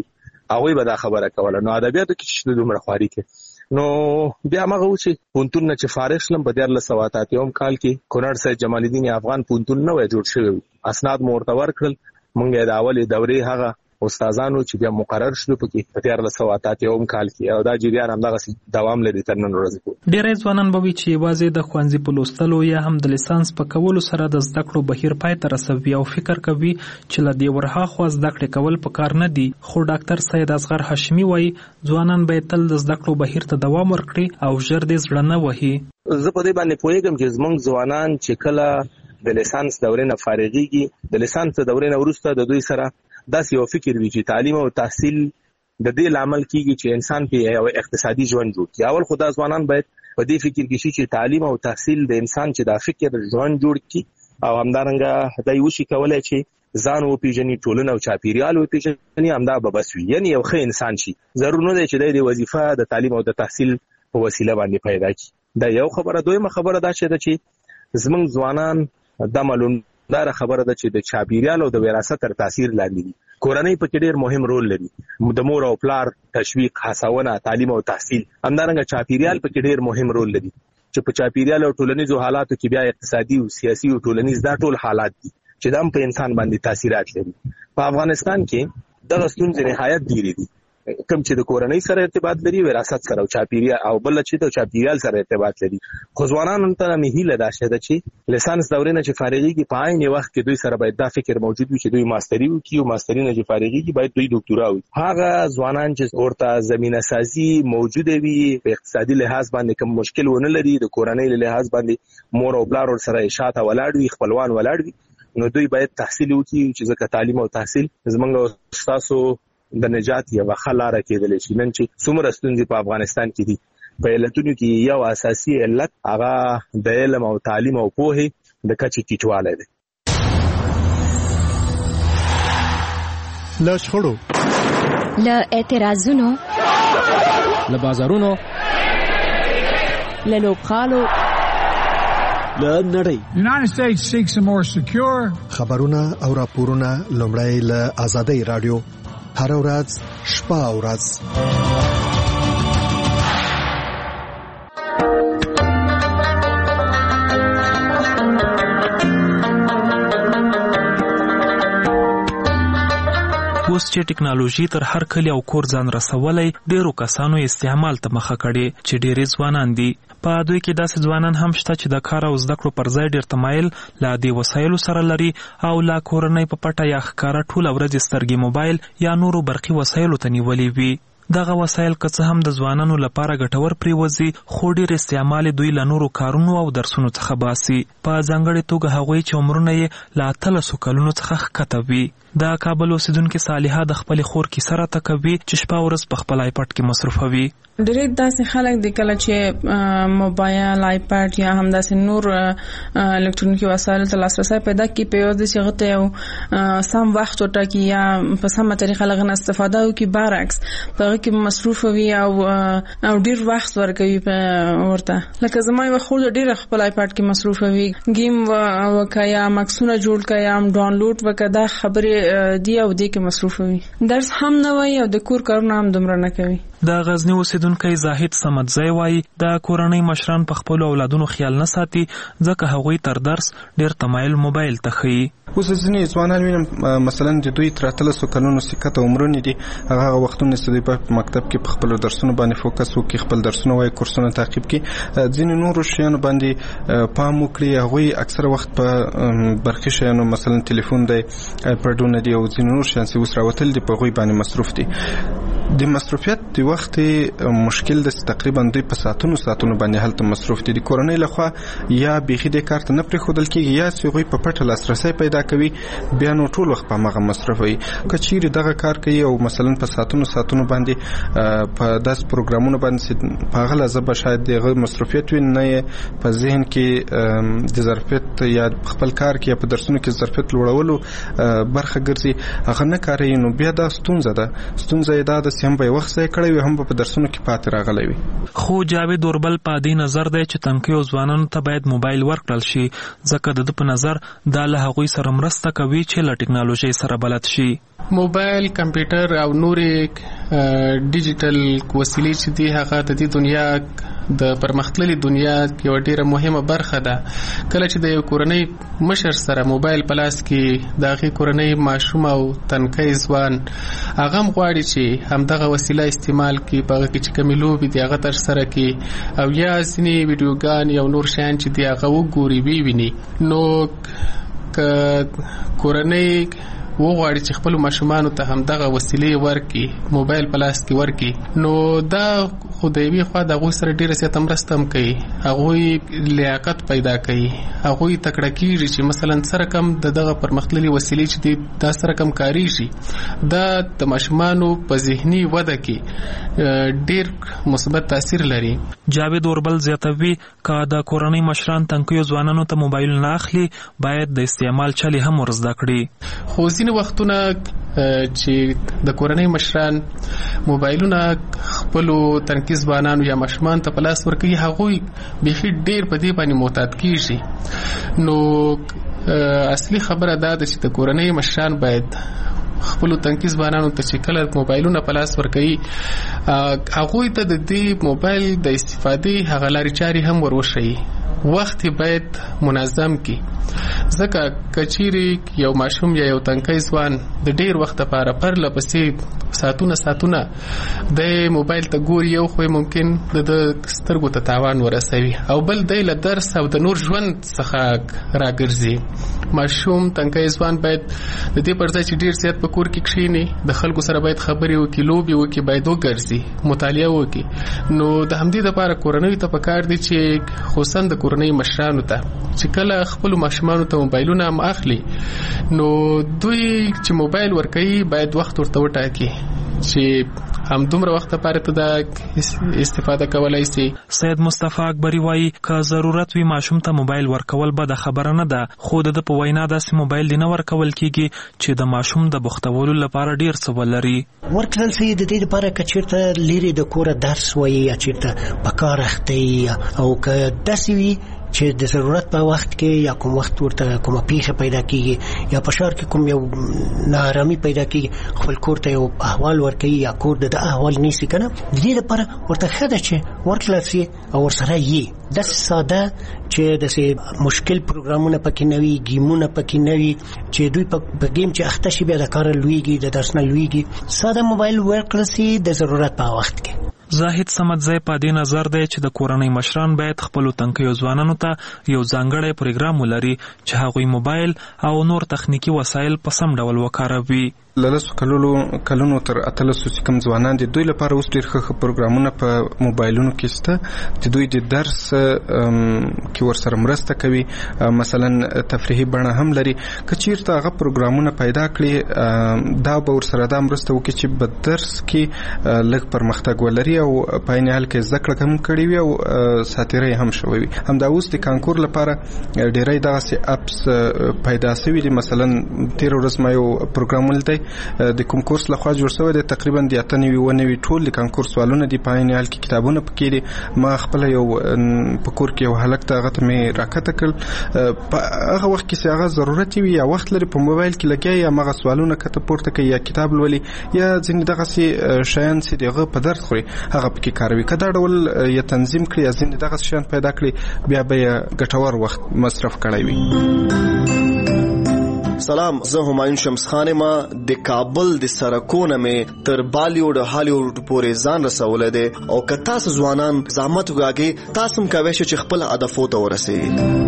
S18: هغوی به دا خبره کوله. نو ادبیاتو کې چې دومره خواري کوې. نو بیا هماغه و چې پونتون نه چې فارغ شلم په 1488 کال کې کونړ سید جمال الدین افغان پونتون نه وی جوړ شوی. اسناد مو ورته ورکړل. مونږ یې د اولې دورې هغه استادانو چې بیا مقرر شو پکې په 1488 کال کې او دا جریان همدغه دوام لري تر نن ورځې پورې.
S23: ډېری ځوانان به وي چې یوازې د ښوونځي په لوستلو یا هم د لیسانس په کولو سره د زده کړو بهیر پای ته رسوي او فکر کوي چې له دې ورهاخوا زده کړې کول پکار نه دي. خو ډاکټر سید اصغر هاشمي وایي ځوانان باید تل د زده کړو بهیر ته دوام ورکړي او ژر دې زړه نه وهي.
S18: زه په دې باندې پوهېږم چې زموږ ځوانان چې کله د لیسانس دورې نه فارغېږي، د لیسانس دورې نه وروسته د دوی سره داسې یو فکر وي چې تعلیم او تحصیل د دې لامل کیږي چې انسان په یو اقتصادي ژوند جوړ کړي. اول خو دا ځوانان باید په دې فکر کې شي چې تعلیم او تحصیل د انسان چې دا فکر ژوند جوړ کړي او همدارنګه دا یو شي کولای چې ځان وپیژني، ټولنه او چاپیریال وپیژني، همدا به بس وي. یعنی یو ښه انسان شي. ضرور نه دی چې د وظیفه د تعلیم او د تحصیل په وسیله باندې پیدا کړي. دا یو خبره. دویمه خبره دا چې زموږ ځوانان دا معلوم دا خبره ده چې د چاپیریال او د وراثت تر تاثیر لاندې دي. کورنۍ په کې ډېر مهم رول لري. د مور او پلار تشویق، هڅونه، تعلیم او تحصیل. همدارنګه چاپیریال په کې ډېر مهم رول لري چې په چاپیریال او ټولنیزو حالاتو کې بیا اقتصادي او سیاسي او ټولنیز دا ټول حالات دي چې دا هم په انسان باندې تاثیرات لري. په افغانستان کې دغه ستونزې نهایت ډېرې دي. کوم چې د کورنۍ سره ارتباط لري، وراثت سره او چاپیریال، او بل چې د چاپیریال سره ارتباط لري. خو ځوانانو ته مې هیله دا شته چې لیسانس دورې نه چې فارغېږي په عین وخت کې دوی سره باید دا فکر موجود وي چې دوی ماستري وکړي او ماستري نه چې فارغېږي باید دوی ډاکټورا وکړي. هغه ځوانان چې ورته زمینه سازي موجوده وي، په اقتصادي لحاظ باندې کوم مشکل ونه لري، د کورنۍ له لحاظ باندې مور او پلار ورسره شاته ولاړ وي، خپلوان ولاړ وي، نو دوی باید تحصیل وکړي چې ځکه تعلیم او تحصیل زموږ استادو د نجات یو ښه لاره کېدلی شي. نن چې څومره ستونزې په افغانستان کې دي، په علتونو کې یو اساسي علت هغه د علم او تعلیم او پوهې د کچې ټیټوالی دی.
S10: له شخړو،
S7: له اعتراضونو،
S1: له بازارونو،
S7: له لوبغالو،
S10: له نړۍ خبرونه او راپورونه لومړی له آزادۍ رادیو هر ورځ شپه او ورځ.
S23: اوس چې ټکنالوژي تر هر کلی او کور ځان رسولی، ډیرو کسانو استعمال ته مخه کړي چې ډیری ځوانان دي. په دوی کې داسې ځوانان هم شته چې د کار او زده کړو پر ځای ډیر تمایل له دې وسایلو سره لري او لا کورنۍ په پټه یا ښکاره ټوله ورځ سترګې موبایل یا نورو برقي وسایلو ته نیولې وي. دغه وسایل که څه هم د ځوانانو لپاره ګټور پریوځي، خو ډیر استعمال دوی له نورو کارونو او درسونو څخه باسي. په ځانګړې توګه هغوی چې عمرونه یې له 13 کلونو څخه ښکته وي. د کابل اوسیدونکې صالحه د خپلې خور کیسه راته کوي چې شپه ورځ په خپل آیپډ کې مصروفوي.
S2: ډېر داسې خلک دي کله چې موبایل، آیپډ یا هم داسې نور الکترونیکي وسایلو ته لاسرسی پیدا کړي، په یو داسې هغه ته یو سم وخت وټاکي یا په سمه طریقه له هغه نه استفاده وکړي، برعکس په هغه کې مصروف وي او ډېر وخت ورکوي ورته. لکه زما یوه خور ډېره خپل آیپډ کې مصروف وي، ګیم وکړه یا مکسونه جوړ کړه یا هم ډاونلوډ وکړه، دا خبرې دی او دی کې مصروف وي. درس هم نه وي او د کور کارونه هم دومره نه کوي.
S23: د غزنی اوسیدونکو زاهد صمدزی وایي د کورنۍ مشران په خپل اولادونو خیال نه ساتي ځکه هغوی تر درس ډیر تمایل موبایل ته ښیي.
S3: اوس ځینې ځوانان وینم مثلا د دوی تر 13 کلونو سکته عمرونه دي هغه وختونه چې دوی په مکتب کې په خپل درسونو باندې فوکس وکړي خپل درسونه وایي کورسونه تعقیب کړي ځینې نورو شیانو باندې پام وکړي هغوی اکثره وخت په برخي شیانو مثلا تلیفون دی ایپډونه دي او ځینې نور شیان چې اوس راوتل دي په هغوی باندې مصروف دي. د مصروفیت د وخت مشکل د تقریبا دوی په ساعتونو باندې هلته مصروف دي. د کورنۍ لخوا یا بیخي د کار ته نه پرېښودل کېږي یا چې هغوی په پټه لاسرسی پیدا کوي بیا نو ټول وخت په هغه مصروف وي. که چیرې دغه کار کوي او مثلا په ساعتونو باندې په داس پروګرامونو باندې په هغه لحظه شاید دغه مصروفیت وي نه په ذهن کې د ظرفیت یا خپل کار کې یا په درسونو کې ظرفیت لوړولو برخه ګرځي هغه نه کوي نو بیا دا ستونزه دا د هم به وخت ځای کړی وي هم په درسونو کې پاتې راغلی وي.
S23: خو جاوید اوربل په دې نظر دی چې تنکیو ځوانانو ته باید موبایل ورکړل شي ځکه د په نظر دا له هغوی سره مرسته کوي چې له ټکنالوژي سره بلد شي.
S4: موبایل کمپیوټر او نورې ډیجیټل وسیلې چې دي هغه د دې دنیا د پرمختللي دنیا یو ډیره مهمه برخه ده. کله چې د یو کورنۍ مشر سره موبایل په لاس کې د هغې کورنۍ ماشوم او تنکی ځوان هغه هم غواړي چې همدغه وسیله استعمال کړي په هغه کې چې کومې لوبې دي هغه ترسره کړي او یا ځینې ویډیوګان یا نور شیان چې دي هغه وګوري وویني. نو که کورنۍ وغواړي چې خپل ماشومانو ته همدغه وسیلې ورکړي موبایل په لاس کې ورکړي نو دا خو د یوې خوا د هغوی سره ډېره زیاته مرسته هم کوي. هغوی لیاقت پیدا کوي هغوی تکړه کېږي چې مثلا سره کم دغه پرمختللي وسیلې چې دي دا سره کم کاریږي دا د ماشومانو په ذهني وده کې ډېر مثبت تاثیر لري.
S23: جاوید اوربل زیاتوي که د کورنۍ مشران تنکیو ځوانانو ته موبایل نه اخلي باید د استعمال چلې هم ور زده کړي.
S4: خو ځینې وختونه چې د کورنۍ مشران موبایلونه خپلو تنکي ځوانانو یا ماشومان ته په لاس ورکوي هغوی بیخي ډېر په دې باندې معتاد کېږي. نو اصلي خبره دا ده چې د کورنۍ مشران باید خپلو تنکي ځوانانو ته چې کله موبایلونه په لاس ورکوي هغوی ته د دې موبایل د استفادې هغه لارې چارې هم ور وښیي. وخت باید منظم کی ځکه کچيري یو ماشوم یا یو تنکی ځوان د ډیر وخت لپاره پرله پسې ساعتونه د موبایل ته ګوري یو خو ممکن د سترګو ته تاوان ورسوي او بل د درس او د نور ژوند څخه راګرځي. ماشوم تنکی ځوان باید د دې پر ځای چې ډیر زیات په کور کې کښیني د خلکو سره باید خبرې وکړي لوبي وکړي باید وګرځي مطالعه وکړي. نو د همدې لپاره کورنۍ ته پکار دي چې خصوصا د کورنۍ مشرانو ته چې کله خپل ماشومانو ته موبایلونه هم اخلي نو دوی چې موبایل ورکوي باید وخت ورته وټاکي چې هم دومره وخت لپاره ته دا استفاده کولای شي.
S23: سید مصطفی اکبری وایي که ضرورت وي ماشوم ته موبایل ورکول به د خبره نه ده خو د په وینا داسې موبایل دی نه ورکول کیږي چې د ماشوم د بوختولو لپاره ډیر څه ولري.
S9: ورکړل شي د دې لپاره چې چیرته لري د کوره درس وایي یا چیرته په کار اخته او که داسې وي چې د ضرورت په وخت کې یا کوم وخت ورته کومه پیښه پیدا کیږي یا په شهر کې کوم یو ناارامي پیدا کیږي خپل کور ته یو احوال ورکوي یا کور د احوال نیسي کنه د دې لپاره ورته ښه ده چې ورکړل شي او ورسره یې داسې ساده چې داسې مشکل پروګرامونه پکې نه وي ګیمونه پکې نه وي چې دوی په ګیم چې اخته شي بیا د کار لویږي د درس نه لویږي ساده موبایل ورکړل شي د ضرورت په وخت کې.
S23: زاهد صمدزی په دې نظر دی چې د کورنۍ مشران باید خپل تنکیو ځوانانو ته یو ځانګړی پروګرام ولري چې هغوی موبایل او نور تخنیکی وسایل په سم ډول وکاروي.
S3: لسو کلونو تر 13 چې کوم ځوانان دي دوی لپاره اوس ډېر ښه پروګرامونه په موبایلونو کې شته چې دوی د درس کې ورسره مرسته کوي مثلا تفریحي بڼه هم لري. که چیرته هغه پروګرامونه پیدا کړي دا به ورسره دا مرسته وکړي چې په درس کې لږ پرمختګ ولري او په عین حال کې زده کړه هم کړې وي او ساتیرۍ هم شوی وي. همدا اوس د کانکور لپاره ډېری دغسې اپس پیدا شوي دي. مثلا تېره ورځ ما یو پروګرام ولیدی چې د کوم کورس لخوا جوړ شوی دی تقریبا د 98 ټول د کانکور سوالونه دي په عین حال کې کتابونه پکې دي. ما خپل یو په کور کې یو هلک ته هغه ته مې راکته کړل په هغه وخت کې چې هغه ضرورت وي یا وخت لري په موبایل کې لګیا یا مغه سوالونه کته پورته کوي یا کتاب لولي یا ځینې دغه سي شیان چې دغه په درد خوري هغه پکې کاروي. کدا ډول یا تنظیم کړی یا ځینې دغه شیان پیدا کړی بیا به ګټور وخت مصرف کړی وي.
S11: سلام، زه همایون شمس خان ما د کابل د سرکونه مې تر بالیوډ هالیوډ پورې ځان رسولې ده او که تاسو ځوانان زحمت وکړئ تاسو هم کولی شئ چې خپل هدفو ته ورسئ.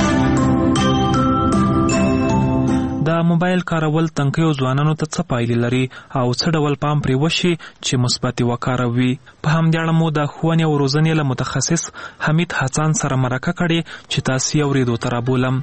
S23: د موبایل کارول تنکیو ځوانانو ته څه پایلې لري او څه ډول پام پرې وشي چې مثبت وکاروي. په همدې اړه مو د ښوونې او روزنې له متخصص حمید حسن سره مرکه کړې چې تاسو یې اورېدو ته رابولم.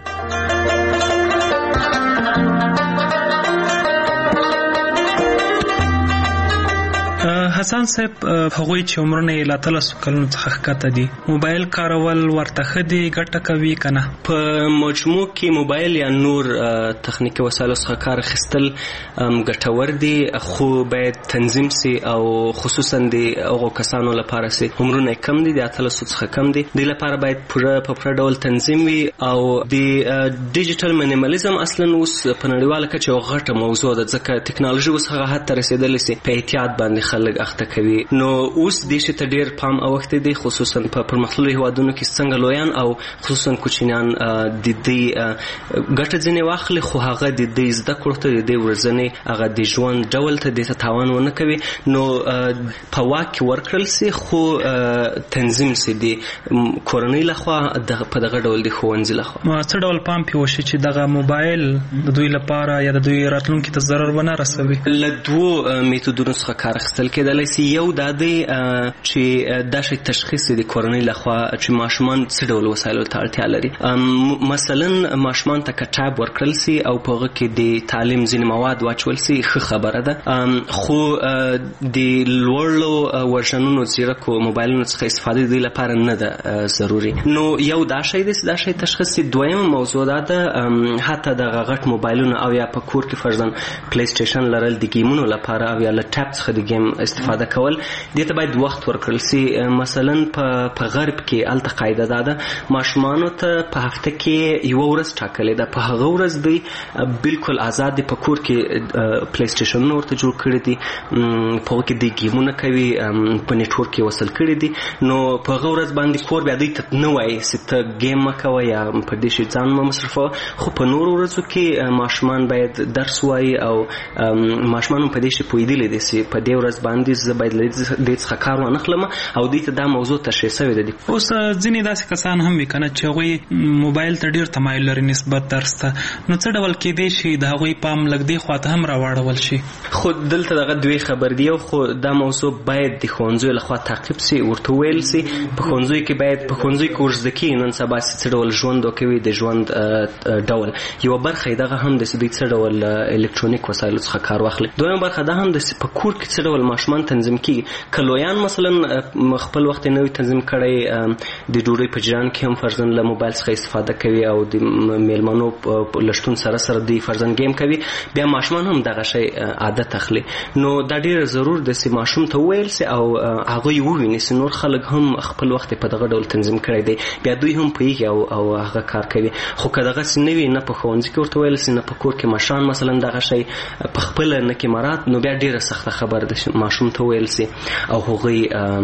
S23: حسن صاحب، هغوی چې عمرونه یې له 13 کلونو څخه ښکته دي موبایل کارول ورته ښه دي ګټه کوي که نه؟
S25: په مجموع کې موبایل یا نور تخنیکي وسایلو څخه کار اخیستل ګټور دي، خو باید تنظیم سي او خصوصا د هغو کسانو لپاره چې عمرونه کم دي د 13 څخه کم دي دوی لپاره باید په پوره ډول تنظیم وي. او د ډیجیټل مینیمالیزم اصلا اوس په نړیواله کچه یوه غټه موضوع ده ځکه ټکنالوژي اوس هغه حد ته رسېدلې چې په احتیاط باندې خلک اخته کوي. نو اوس دې شي ته ډېر پام اوښتی دی خصوصا په پرمختللو هېوادونو کې څنګه لویان او خصوصا کوچنیان د دې ګټه ځینې واخلي خو هغه د دې زده کړو ته د دې ورځنې هغه د ژوند ډول ته دې ته تاوان ونه کوي. نو په واک کې ورکړل سي خو تنظیم سي د کورنۍ لخوا په دغه ډول د ښوونځي لخوا
S23: څه ډول پام پې وشي چې دغه موبایل د دوی لپاره یا د دوی راتلونکي ته ضرر ونه رسوي؟
S25: له دوو میتودونو څخه کار اخیستل کېدلی سي. یو دا دی چې دا شی تشخیص د کورنۍ لخوا چې ماشومان څه ډول وسایلو ته اړتیا لري. مثلا ماشومان ته کتاب ورکړل سي او په هغه کې د تعلیم ځینې مواد واچول سي ښه خبره ده، خو د لوړو ورژنونو ځیرکو موبایلونو څخه استفاده د دوی لپاره نه ده ضروري. نو یو دا شی دی چې دا شی تشخیص سي. دویمه موضوع دا ده حتی دغه غټ موبایلونه او یا په کور کې فرضاً پلی سټیشن لرل د ګیمونو لپاره او یا له ټاپ څخه د ګیم استفاده کول دې ته باید وخت ورکړل سي. مثلا په غرب کې هلته قاعده دا ده ماشومانو ته په هفته کې یوه ورځ ټاکلې ده، په هغه ورځ دوی بالکل آزاد دي، په کور کې پلی سټیشنونه ورته جوړ کړي دي، په هغه کې دوی ګیمونه کوي، په نیټورک کې وصل کړي دي. نو په هغه ورځ باندې کور بیا دوی ته نه وایي چې ته ګیم مه کوه یا په دې شي ځان مه مصرفوه، خو په نورو ورځو کې ماشومان باید درس وایي او ماشومان هم په دې شي پوهېدلی دي چې په دې ورځ باندې زه باید له دې څخه کار ونه اخلم او دوی ته دا موضوع تشریح شوې ده.
S23: اوس ځینې داسې کسان هم وي که نه چې هغوی موبایل ته ډېر تمایل لري نسبت درس ته، نو څه ډول کیدی شي د هغوی پام لږ دې خوا ته هم راواړول شي؟
S25: خو دلته دغه دوی خبر دی خو دا موضوع باید د ښوونځیو لخوا تعقیب سي، ورته ویل سي. په ښوونځیو کې باید په ښوونځیو کې ورزده کېږي نن سبا څه ډول ژوند وکوي، د ژوند ډول یوه برخه یې دغه هم ده چې دوی څه ډول الکترونیک وسایلو څخه کار واخلي. دویمه برخه دا هم ده چې په کور کې څه ډول ماشومان تنظیم کېږي. که لویان مثلا خپل وخت یې نه وي تنظیم کړی د ډوډۍ په جریان کې هم فرضاً له موبایل څخه استفاده کوي او د میلمنو لشتون سره سره دوی فرضاً گیم کوي، بیا ماشومان هم دغه شی عادت اخلي. نو دا ډېر ضرور ده چې ماشوم ته وویل سي او هغوی وویني چې نور خلک هم خپل وخت په دغه ډول تنظیم کړی دی، بیا دوی هم پوهېږي او هغه کار کوي. خو که دغسې نه وي، نه په ښوونځي کې ورته ویل سي نه په کور کې مشران مثلا دغه شی په خپله نه کې مراد، نو بیا ډېره سخته خبره ده ماشوم ته ویل سي او هغوی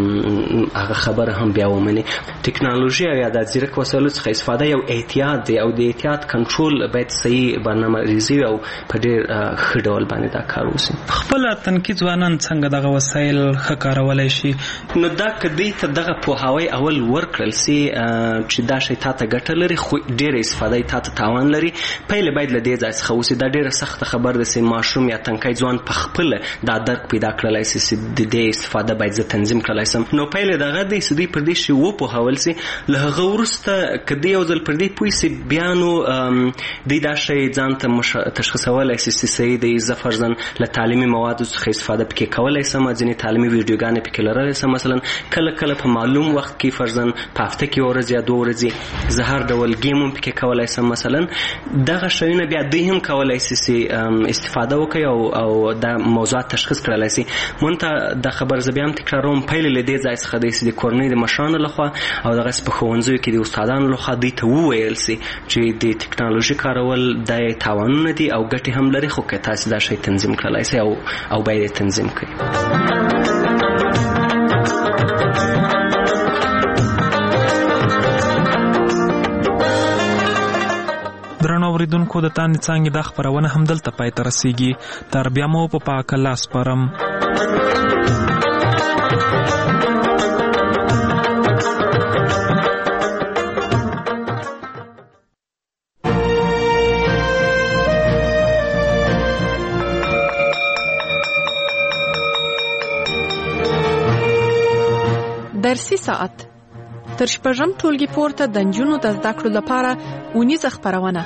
S25: هغه خبره هم بیا ومني. ټکنالوژي او یا د ځیرک وسایلو څخه استفاده یو احتیاط دی او د احتیاط کنټرول باید صحیح برنامه ریزي او په ډېر ښه ډول باندې دا کار وشي.
S23: خپله تنکي ځوانان څنګه دغه وسایل ښه کارولی شي؟
S25: نو دا که دوی ته دغه پوهاوی اول ورکړل سي چې دا شی تا ته ګټه لري خو ډېره استفاده یې تا ته تاوان لري، پهلې باید له دې ځای څخه وسي. دا ډېره سخته خبره ده چې ماشوم یا تنکی ځوان په خپله دا درک پیدا کړلی سي چې د دې استفاده باید زه تنظیم کړلای سم. نو پایله دغه دی چې دوی پر دې شی وپوهول سي. له هغه وروسته که دوی یو ځل پر دې پوه سي بیا نو دوی دا شی ځان ته تشخیصولی سي چې صحیح دی، زه فرضاً له تعلیمي موادو څخه استفاده پکې کولی سم، ځینې تعلیمي ویډیوګانې پکې لرلی سم. مثلا کله کله په معلوم وخت کې فرضاً په هفته کې یو ورځ یا 2 ورځې زه هر ډول ګیم هم پکې کولی سم. مثلا دغه شیونه بیا دوی هم کولی سي چې استفاده وکړي او دا موضوعات تشخیص کړلی سي. مونته دا خبر زه بیا هم تکراروم، پیل له دې ځای څخه دی چې د کورنۍ د مشرانو لخوا او دغسې په ښوونځیو کې د استادانو لخوا دوی ته وویل سي چې د ټکنالوژي کارول دا یې تاوانونه دي او ګټې هم لري، خو که تاسې دا شی تنظیم کړلی سي او باید یې تنظیم کړئ.
S23: درنو اوریدونکو، د تاندې څانګې دا خپرونه همدلته پای ته رسیږي. تر بیا مو په پاک الله سپارم.
S6: درسي ساعت تر شپږم ټولګي پورته د نجونو د زده کړو لپاره اونیزه خپرونه.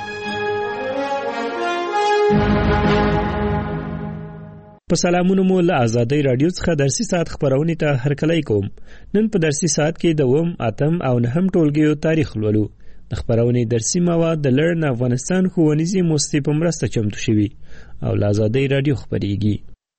S12: په سلامونو مو له آزادۍ رادیو څخه درسي ساعت خپرونې ته هرکلی کوم. نن په درسي ساعت کې د 8 او 9 ټولګیو تاریخ لولو. د خپرونې درسي مواد د لرن افغانستان ښوونیزې موسسې په مرسته چمتو شوي او له آزادۍ رادیو خپرېږي.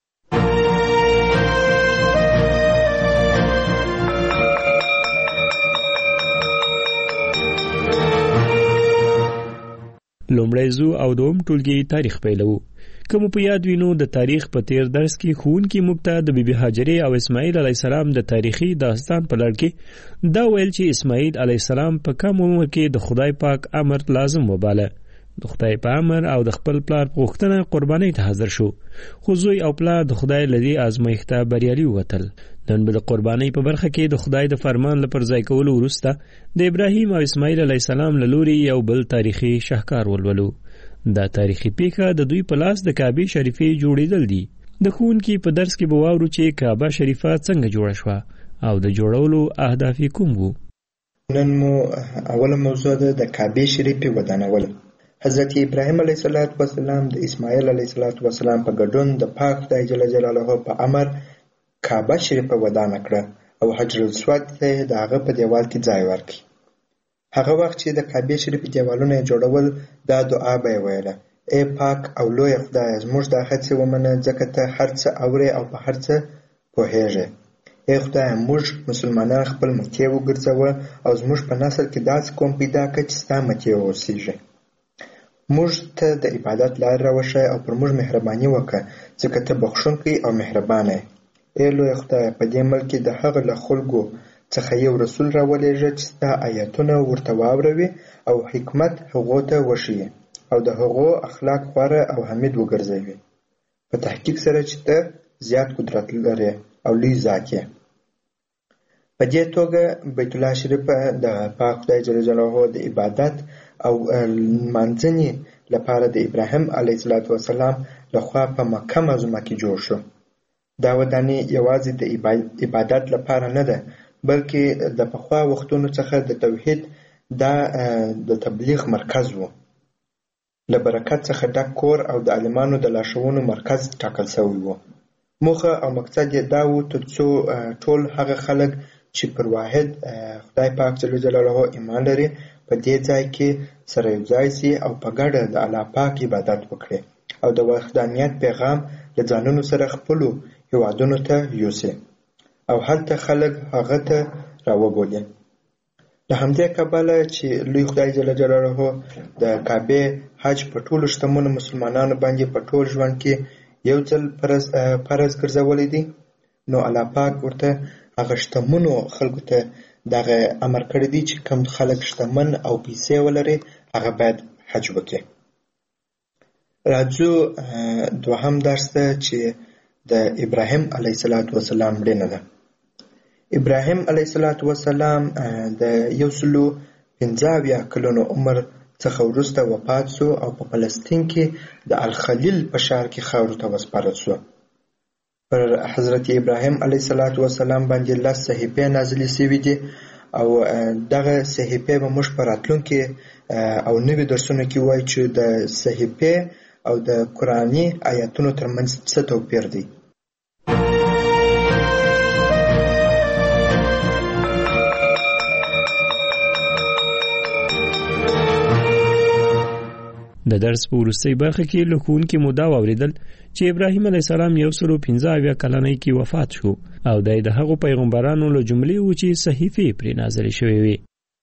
S12: لومړی زو او دوم ټولګي تاریخ پیلو. کوم په یاد وینو د تاریخ په تیر درس کې ښوونکي موږ ته د بیبي هاجرې او اسماعیل علیه السلام د تاریخي داستان په لړ کې دا ویل چې اسماعیل علیه السلام په کم عمر کې د خدای پاک امر لازم وباله. د خدای په امر او د خپل پلار په غوښتنه قربانۍ ته حاضر شو، خو زوی او پلار د خدای له دې ازمایښته بریالي ووتل. نن به د قربانۍ په برخه کې د خدای د فرمان له پرځای کولو وروسته د ابراهیم او اسماعیل علیه السلام له لوري یو بل تاریخي شاهکار ولولو. دا تاریخي پیښه د دوی په لاس د کعبې شریفې جوړېدل دي. د ښوونکي په درس کې به واورو چې کعبه شریفه څنګه جوړه شوه او د جوړولو اهداف یې کوم وو.
S13: نن مو اوله موضوع ده د کعبې شریفې ودانول. حضرت ابراهیم علیه السلام د اسماعیل علیه السلام په ګډون د پاک خدای جل جلاله په امر کعبه شریفه ودانه کړه او حجر الاسود ته د هغه په دیوال کې ځای ورکړي. هغه وخت چې د کعبې شریفې دیوالونه جوړول، دا دعا به یې ویله: ای پاک او لوی خدای، زموږ دا هڅې ومنه، ځکه ته هر څه اورې او په هر څه پوهېږې. ای خدای، موږ مسلمانان خپل مکې وګرځوه او زموږ په نسل کې داسې قوم پیدا کړه چې ستا مکې واوسېږي. موږ ته د عبادت لار راوښیه او پر موږ مهرباني وکړه، ځکه ته بخښونکی او مهربانه یې. ای لوی خدای، په دې ملک کې د هغه له خلکو څخه یو رسول راولېږه چې ستا آیاتونه ورته واوروي او حکمت هغو ته وښیي او د هغو اخلاق غوره او حمید وګرځوي، په تحقیق سره چې ته زیات قدرت لرې او لوی ذات یې. په دې توګه بیت الله شریف د پاک خدای جل جلاله د عبادت او لمانځنې لپاره د ابراهیم علیه السلام لخوا په مکه معظمه کې جوړ شو. دا ودانۍ یوازې د عبادت لپاره نه ده، بلکې د پخوا وختونو څخه د توحید د تبلیغ مرکز و. له برکت څخه ډک کور او د عالمانو د لارښوونو مرکز ټاکل شوی و. موخه او مقصد یې دا و تر څو ټول هغه خلک چې پر واحد خدای پاک جل جلاله ایمان لري په دې ځای کې سره یو ځای سي او په ګډه د الله پاک عبادت وکړي او د وحدانیت پیغام له ځانونو سره خپلو هیوادونو ته یوسي او هلته خلک هغه ته راوبولي. له همدې کبله چې لوی خدای جل جلاله د کعبې حج په ټولو شتمنو مسلمانانو باندې په ټول ژوند کې یو ځل فرض ګرځولی دی، نو الله پاک ورته هغه شتمنو خلکو ته دغه امر کړی دی چې کوم خلک شتمن او پیسې ولري هغه باید حج وکړي. راځو دوهم درس ته چې د ابراهیم علیه السلام مړینه ده. ابراهیم علیه السلام د 115 کلونو عمر څخه وروسته وفات شو او په فلسطین کې د الخلیل په ښار کې خاورو ته وسپارل شو. پر حضرت ابراهیم علیه السلام باندې 10 صحیفې نازلې شوې دي او دغه صحیفې به موږ په راتلونکي او نوي درسونو کې وایي چې د صحیفې او د قرآني آیاتونو ترمنځ څه توپیر دی.
S12: د درس په وروستۍ برخه کې له ښوونکي مو دا واورېدل چې ابراهیم علیه السلام 115 کلنۍ کې وفات شو او د هغو پیغمبرانو له جملې و چې صحیفې پرې نازلې شوې وې.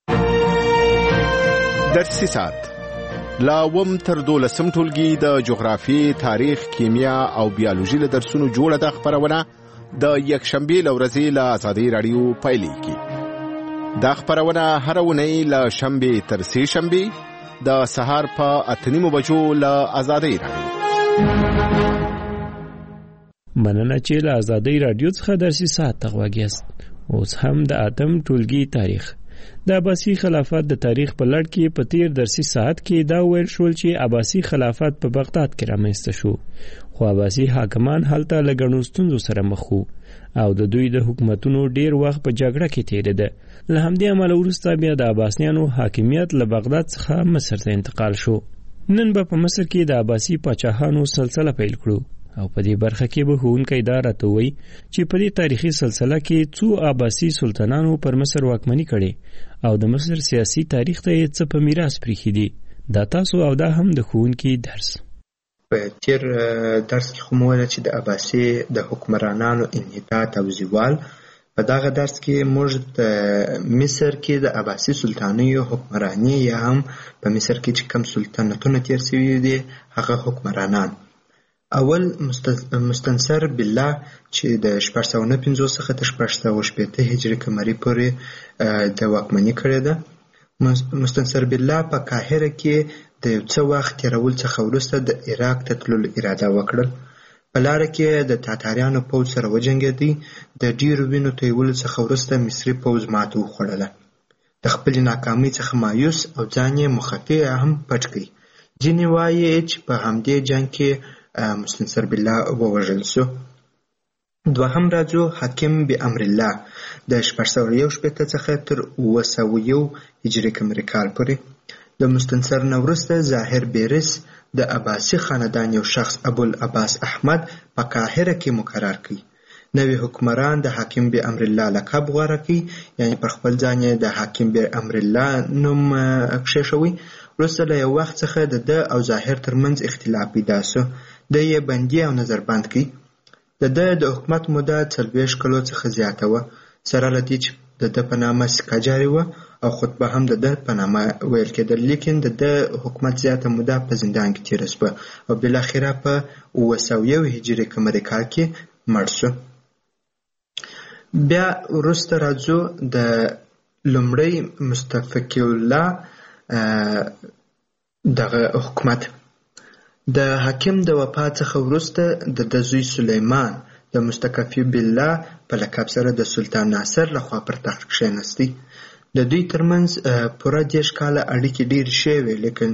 S22: درسي ساعت لا وم تر 12 ټولګي د جغرافي، تاریخ، کیمیا او بیولوژي له درسونو جوړه د خبرونه د یکشنبه لورځي له آزادۍ رادیو پایلیږي. دا خبرونه هر ونی له شنبه تر سه شنبه د سهار په 8:30 بجو له آزادۍ رادیو.
S12: مننه چې له آزادۍ رادیو څخه درسي ساعت تغواګیاست. اوس هم د اتم ټولګي تاریخ د عباسي خلافت د تاریخ په لړ کې په تیر درسي ساعت کې دا ویل شول چې عباسي خلافت په بغداد کې رامنځته شو، خو عباسي حاکمان هلته له ګڼو ستونزو سره مخ وو او د دوی د حکومتونو ډیر وخت په جګړه کې تیریده. له همدې امله وروسته بیا د عباسیانو حاکمیت له بغداد څخه مصر ته انتقال شو. نن به په مصر کې د عباسي پاچاهانو سلسله پیل کړو او په دې برخه کې به ښوونکی دا راته وایي چې په دې تاریخي سلسله کې څو عباسي سلطانانو پر مصر واکمني کړې او د مصر سیاسي تاریخ ته یې څه په میراث پریښي دي. دا تاسو او دا هم د ښوونکي درس.
S13: په تیر درس کې خو مو ویل چې د عباسي د حکمرانانو انحطاط او زوال. په دغه درس کې موږ د مصر کې د عباسي سلطانیو حکمرانی یا هم په مصر کې چې کوم سلطنتونه تیر شوي دي هغه حکمرانان. اول مستنصر بالله چې د 1450 څخه تر 1460 هجري قمري پورې د واکمني کړې ده. مستنصر بالله په قاهره کې د څه وخت تیرول څخه وروسته د عراق ته تللو اراده وکړل. په لاره کې د تاتاریانو پوځ سره وجنګېدی. د ډیرو وینو تویولو څخه وروسته مصري پوځ ماته وخوړله. د خپلې ناکامۍ څخه مایوس او ځان یې مخفي هم پټ کړ. ځینې وایي چې په همدې جنګ کې مستنصر بالله ووژل شو. دوهم راځو حاکم بامر الله د 1461 څخه تر 901 هجري قمري کال پورې. د مستنصر نه وروسته ظاهر بیرس د عباسي خاندان یو شخص ابوالعباس احمد په قاهره کې مقرر کړ. نوی حکمران د حاکم بامر الله لقب غوره کړ، یعنی پر خپل ځان یې د حاکم بامر الله نوم کښېښوی. وروسته له یو وخت څخه د او ظاهر ترمنځ اختلاف پیدا شو. د یې بندي او نظربند کړ. د حکومت موده 40 کلو څخه زیاته وه، سره له دې چې د په نامه سکه جاري وه او خطبه هم د په نامه ویل کېدل. لیکن د حکومت زیاته موده په زندان کې تېره شوه او بالاخره په 901 هجري قمري کال کې مړ شو. بیا وروسته راځو د لومړی مستفقی الله دغه حکومت. د حاکم د وفات څخه وروسته د زوی سلیمان د مستکفی بالله په لقب سره د سلطان ناصر لخوا پر تخت کښېنستی. د دوی ترمنځ پوره 10 کاله اړیکې ډېرې ښې وې، لیکن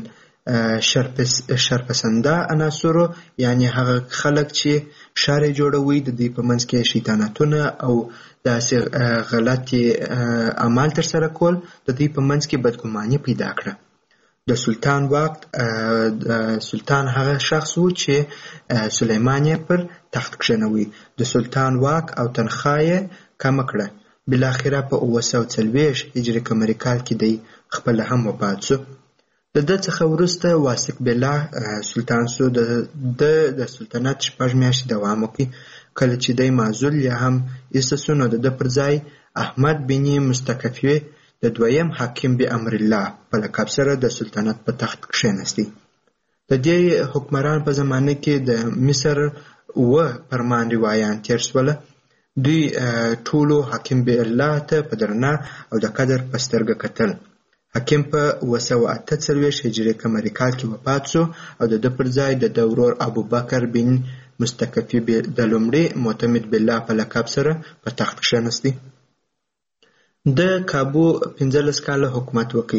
S13: شرپسنده عناصرو یعنی هغه خلک چې ښار یې جوړوي د دوی په منځ کې شیطانتونه او داسې غلطې اعمال ترسره کول د دوی په منځ کې بدګماني پیدا کړه. د سلطان واک سلطان هغه شخص و چې سلیمان یې پر تخت کښېنوي. د سلطان واک او تنخواه یې کمه کړه. بالاخره په 940 هجري قمري کال کې دی خپل هم وفات شو. د ده څخه وروسته واثق بالله سلطان شو. د سلطنت 6 میاشتې دوام وکړي. کله چې دی معزول یا هم ایسته شو نو د ده پر ځای احمد بن مستکفی د دویم حاکم بامر الله په لقب سره د سلطنت په تخت کښېنستی. د دې حکمران په زمانه کې د مصر فرمان روایان تیر شوله. دوی ټولو حاکم بالله ته په درنه او د قدر په سترګه کتل. حاکم په 948 هجري قمري کال کې وفات شو او د ده پر ځای د ورور ابوبکر بن مستکفی د لومړي معتمد بالله په لقب سره په تخت کښېنستی. د کابو 15 کاله حکومت وکړي.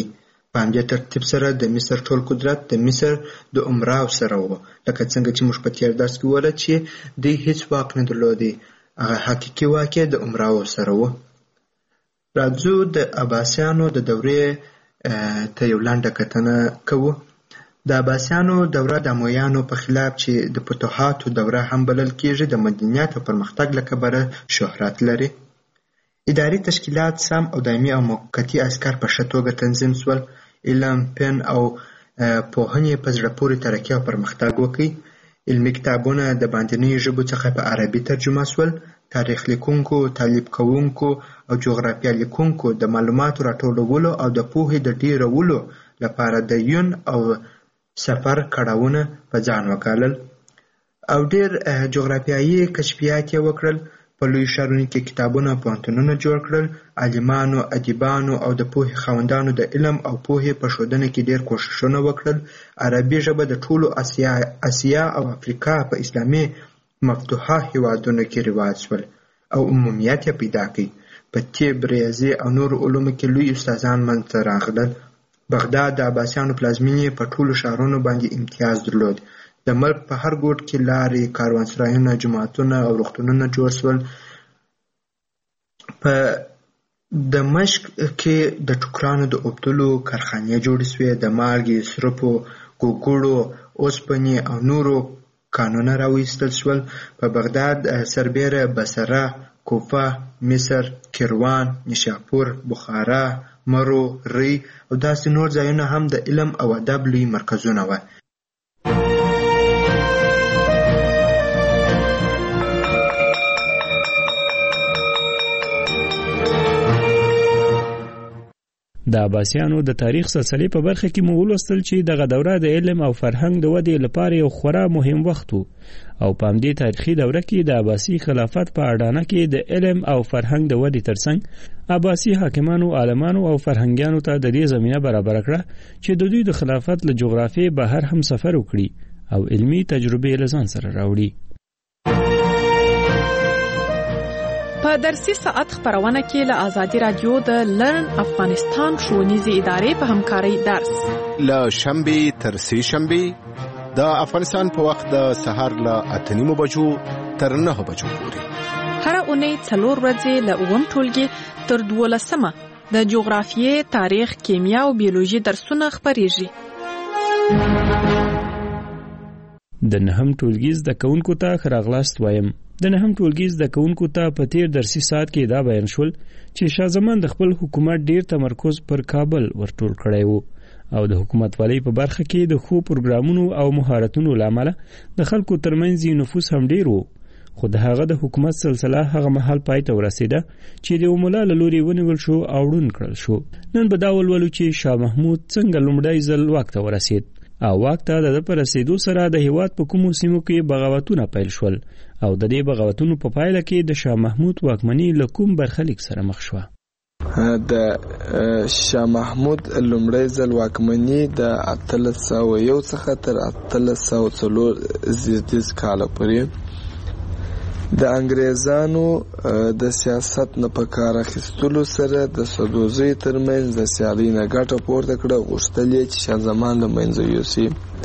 S13: په همدې ترتیب سره د مصر ټول قدرت د مصر د امراو سره و، لکه څنګه چې موږ په تیر درس کې وویل چې دوی هیڅ واک نه درلودی، هغه حقیقي واک د امراو سره و. راځو د عباسیانو د دورې ته یو لنډه کتنه کوو. د عباسیانو دوره د امویانو په خلاف چې د فتوحاتو دوره هم بلل کېږي د مدنیت او پرمختګ له کبله شهرت لري. اداري تشکیلات سم او دایمي او موقتي عسکر په ښه توګه تنظیم شول. علم، فن او پوهنې په زړه پورې ترقي او پرمختګ وکړي. علمي کتابونه د باندنیو ژبو څخه په عربي ترجمه شول. تاریخ لیکونکو، تعلیب کوونکو او جغرافیه لیکونکو د معلوماتو راټولولو او د پوهې د ډیرولو لپاره د یون او سفر کړاوونه په ځان وکالل او ډیر جغرافیایي کشفیات یې وکړل. په لوی ښارونو کې کتابونه او پوهنتونونه جوړ کړل. عالمانو، ادیبانو او د پوهې خاوندانو د علم او پوهې په ښودنه کې ډیر کوښښونه وکړل. عربي ژبه د ټولو اسیا او افریقا په اسلامي مفتوحه هیوادونو کې رواج شول او عمومیت یې پیدا کړ. په طب، ریاضي او نورو علومو کې لوی استادان منځته راغلل. بغداد د عباسیانو پلازمینې په ټولو ښارونو باندې امتیاز درلود. د ملک په هر ګوټ کې لارې، کاروانسرایونه، جوماتونه او روغتونونه جوړ شول. په دمشق کې د ټوکرانو د اوبدلو کارخانې جوړې شوې. د مالګې، سرپو، ګوګړو، اوسپنې او نورو کانونه راویستل شول. په بغداد سربیره بصره، کوفه، مصر، کیروان، نیشاپور، بخارا، مرو، ری او داسې نور ځایونه هم د علم او ادب لوی مرکزونه وو.
S12: د عباسیانو د تاریخ سلسله په برخه کې مو ولوستل چې دغه دوره د علم او فرهنګ د ودې لپاره یو خورا مهم وخت و او په همدې تاریخي دوره کې د عباسي خلافت په اډانه کې د علم او فرهنګ د ودې ترڅنګ عباسي حاکمانو، عالمانو او فرهنګیانو ته د دې زمينه برابر کړه چې د دوی د خلافت له جغرافیې بهر هم سفر وکړي او علمي تجربې له ځان سره راوړي.
S6: په درسي ساعت خبرونه کې له آزادي رادیو د لرن افغانستان ښوونیزې ادارې په همکارۍ درس
S22: له شنبه تر سه شنبه د افغانستان په وخت د سهار له 8:30 بجو تر 9 بجو پورې
S6: هر اونۍ 4 ورځې له 9 ټولګي تر 12 د جغرافیې، تاریخ، کیمیا او بیولوژي درسونه خبريږي.
S12: د نهم ټولګي زده کوونکو ته خراغلاست وایم. د نهم ټولګي زده کوونکو ته په تیر درسي ساعت کې دا بیان شول چې شاه زمان د خپل حکومت ډیر تمرکز پر کابل ورټول کړی وو او د حکومت والی په برخه کې د خو پروګرامونو او مهارتونو لامل د خلکو ترمنځ نفوذ هم ډیر وو. خو د هغه د حکومت سلسله هغه مهال پای ته ورسیده چې د مولا لوري ونیول شو او ړون کړل شو. نن به دا ولولو چې شاه محمود څنګه لومړی ځل واک ته ورسید او واک ته د پر رسیدو سره د هیواد په کومو سیمو کې بغاوتونه پیل شول او د دې بغاوتونو په پایله کې د شاه محمود واکمني له کوم برخلیک سره مخ شوه.
S8: د شاه محمود لومړی ځل واکمني د 1301 څخه تر 1304 زیاتیز کال پورې د انګریزانو د سیاست نه په کار اخیستلو سره د سدوزي ترمنځ د سیالۍ نه ګټه پورته کړه. غوښتل یې چې شاه زمان له منځه یوسي.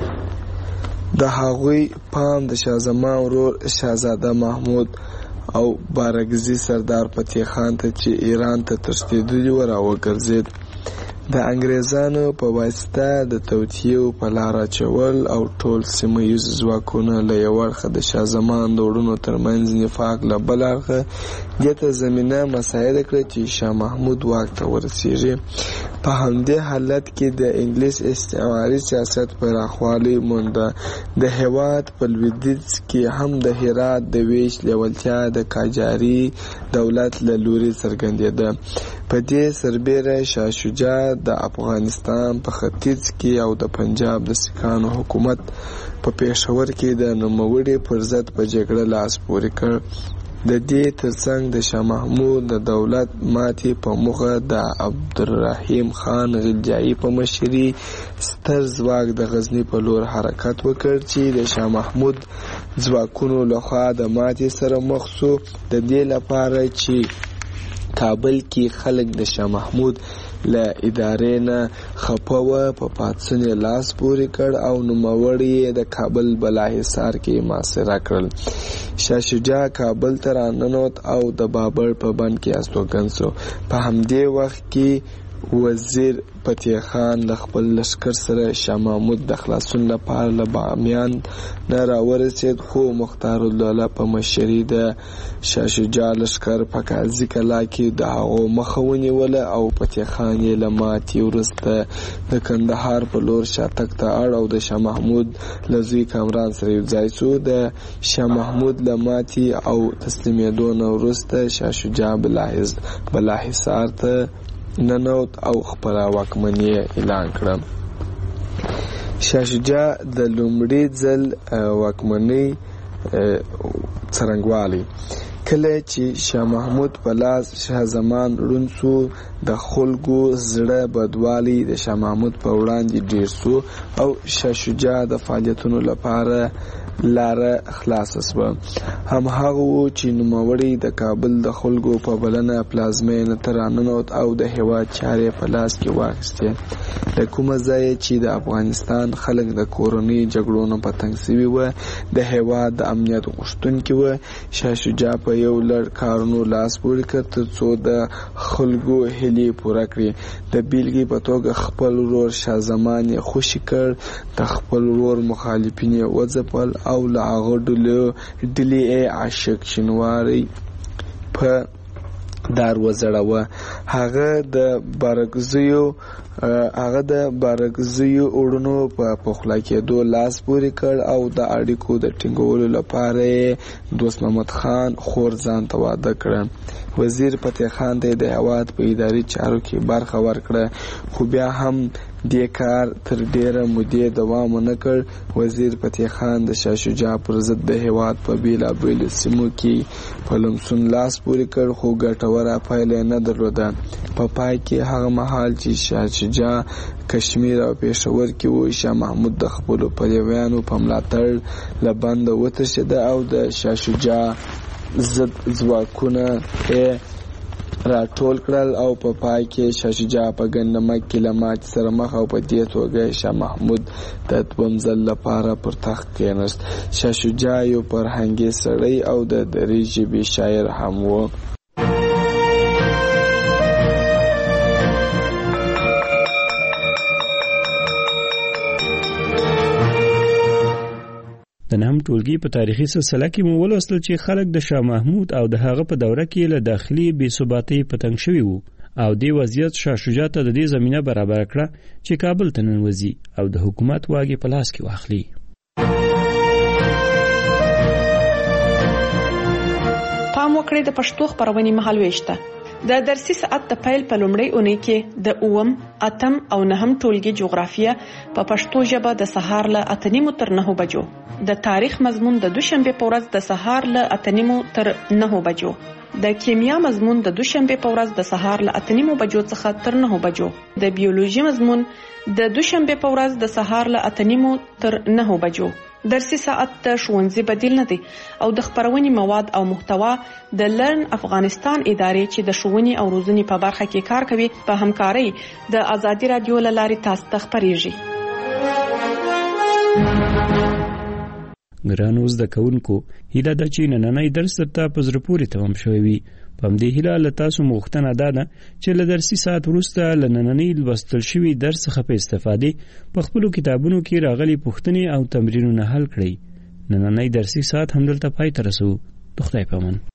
S8: د هغوی پام د شاه زمان ورور شاهزاده محمود او بارګزي سردار فتح خان ته چې ایران ته تښتېدلی و راوګرځېد. د انګریزانو په واسطه د توطیو په لار اچول او ټول سیمه ییز ځواکونه له یو اړخه د شاه زمان د وروڼو ترمنځ نفاق له بل اړخه دې ته زمینه مساعده کړه چې شاه محمود واک ته ورسیږي. په همدې حالت کې د انګلیس استعماري سیاست پراخوالی مونده. د هېواد په لویدیځ کې هم د هرات د ویش لیوالتیا د قاجاري دولت له لوري څرګندېده. په دې سربیره شاه شجاع د افغانستان په ختیځ کې او د پنجاب د سکانو حکومت په پېښور کې د نوموړي پر ضد په جګړه لاس پورې کړ. د دې ترڅنګ د شاه محمود د دولت ماتې په موخه د عبدالرحیم خان غلجایي په مشرۍ ستر ځواک د غزني په لور حرکت وکړ چې د شاه محمود ځواکونو لخوا د ماتې سره مخ شو. د دې لپاره چې کابل کې خلک د شاه محمود له ادارې نه خپه وه، په پاڅون یې لاس پورې کړ او نوموړي یې د کابل بالاحصار کې محاصره کړل. شاه شجاع کابل ته راننوت او د بابر په بند کې استوګن شو. په همدې وخت کې وزیر فتح خان له خپل لشکر سره شاه محمود د خلاصون لپاره له بامیان نه راورسېد، خو مختارالدوله په مشرۍ د شاه شجاع لشکر په قاضي کلا کې د هغو مخه ونیوله او فتح خان یې له ماتې وروسته د کندهار په لور شاتګ ته اړ او د شاه محمود له زوی کامران سره یوځای شو. د شاه محمود له ماتې او تسلیمېدو نه وروسته شاه شجاع بالاحصار ته ننوت او خپله واکمني اعلان کړه. شاه شجاع د لومړي ځل واکمنۍ څرنګوالی کله چې شاه محمود په لاس شاه زمان ړوند شو، د خلکو زړه بدوالی د شاه محمود په وړاندې ډیر شو او شاه شجاع د فعالیتونو لپاره لاره خلاصه شوه. همهغه و چې نوموړي د کابل د خلکو په بلنه پلازمینې ته راننوت او د هېواد چارې په لاس کې واخیستې. له کومه ځایه چې د افغانستان خلک د کورنۍ جګړو نه په تنګ سوي وه، د هېواد د امنیت غوښتونکي وه، شاه شجاع په یو لړ کارونو لاس پورې کړ تر څو د خلکو هیلې پوره کړي. د بیلګې په توګه خپل ورور شاه زمان یې خوشي کړ، د خپل ورور مخالفین یې وځپل او له هغه ډلې عاشق شینواری په دار وزړوه. هغه د بارکزیو اوړنو په پخلا کېدو لاس پورې کړ او د اړیکو د ټینګولو لپاره دوست محمد خان خور ځان ته واده کړه. وزیر فتح خان ته د هېواد په اداري چارو کې برخه ورکړه، خو بیا هم دې کار تر ډیره مودې دوام ونه کړ. وزیر فتح خان د شاه شجاع پر ضد د هېواد په بیلابیلو سیمو کې په لمسون لاس پورې کړ، خو ګټوره پایله نه درلوده. په پای کې هغه مهال چې شاه شجاع کشمیر او پېښور کې و، شاه محمود د خپلو پلویانو په ملاتړ له بنده وتښتېده او د شاه شجاع ضد ځواکونه راټول کړل او په پای کې شاه شجاع په ګندمک کې له ماتې سره مخ او په دې توګه شاه محمود د دویم ځل لپاره پر تخت کېناست. شاه شجاع یو فرهنګي سړی او د دري ژبې شاعر هم و.
S12: د نهم ټولګي په تاریخي سلسله کې مو ولوستل چې خلک د شاه محمود او د هغه په دوره کې له داخلي بې ثباتۍ په تنګ شوي وو او دې وضعیت شاه شجاع ته د دې زمینه برابر کړه چې کابل ته ننوځي او د حکومت واګې په لاس کې واخلي.
S6: پام وکړئ د پښتو خبرونې مهالويشته. د درسي ساعت د پیل په لومړۍ اونۍ کې د 8 او 9 ټولګي جغرافیه په پښتو ژبه د سهار له 8:30 تر 9 بجو، د تاریخ مضمون د دوشنبه په ورځ د سهار له 8:30 تر 9 بجو، د کیمیا مضمون د دوشنبه په ورځ د سهار له 8:30 بجو څخه تر 9 بجو، د بیولوژي مضمون د دوشنبه په ورځ د سهار له 8:30 تر 9 بجو. درسي ساعت د ښوونځي بدیل نه دی او د خبرونې مواد او محتوا د لرن افغانستان ادارې چې د ښوونې او روزنې په برخه کې کار کوي په همکارۍ د ازادي رادیو له لارې تاسو ته خبرېږي.
S12: ګرانو زده کوونکو، هیله ده چې نننی درس درته په زړه پورې تمام شوی وي. په همدې هیله له تاسو غوښتنه ده چې له درسي ساعت وروسته له نننۍ لوستل شوي درس څخه په استفادې په خپلو کتابونو کې راغلي پوښتنې او تمرینونه حل کړئ. نننۍ درسي ساعت همدلته پای ته رسو. د خدای په امان.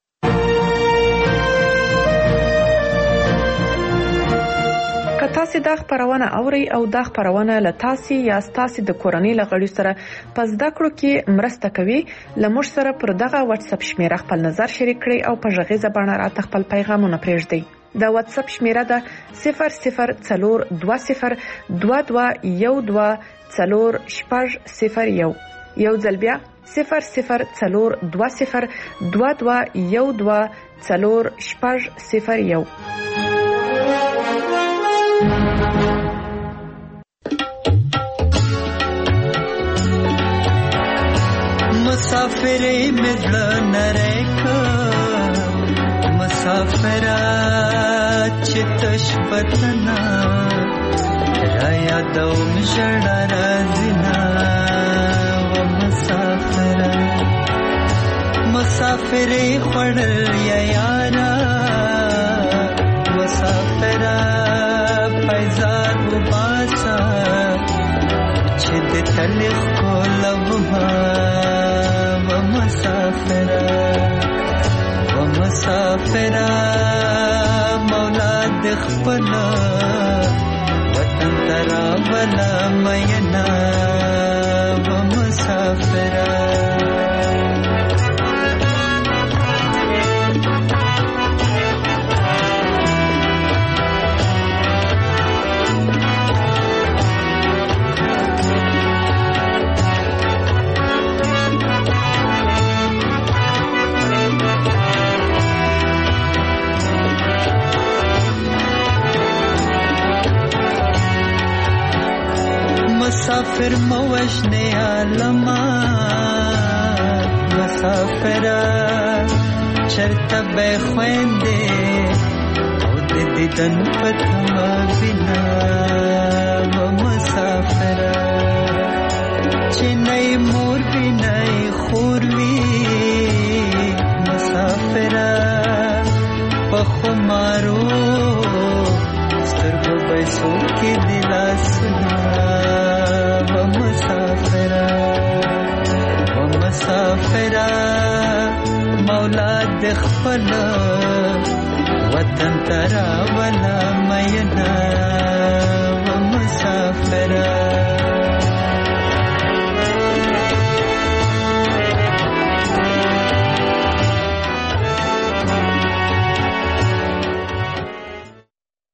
S6: که تاسو دا خبرونه اورئ او دا خبرونه له تاسو یا تاسو د کورنۍ لغړي سره پس دا کړو کې مرسته کوي، لمر سره پر دغه واتس اپ شمیره خپل نظر شریک کړئ او په ژغې زبانه راته خپل پیغامونه پرېږدئ. دا واتس اپ شمیره ده 002012124001. یو ځل بیا 002012124001.
S14: مسافر مزل نرک مسافر تش وطنا را یادوم ژړا راځينا و مسافر خړل یا یارا مسافر پایزار وباسا چې د تلخ کولم و مسافر مولا د خپل وطن ترا ولا مینا و مسافر مسافر موجنه عالما مسافر چرته به خوينده او د دیدن پتما بنا و مسافر چنای مور بنای خوروي مسافر پخمارو سترګو بيسو کې دلا سنا مسافر مولا د خپل وطن ترا ولا مینا و مسافر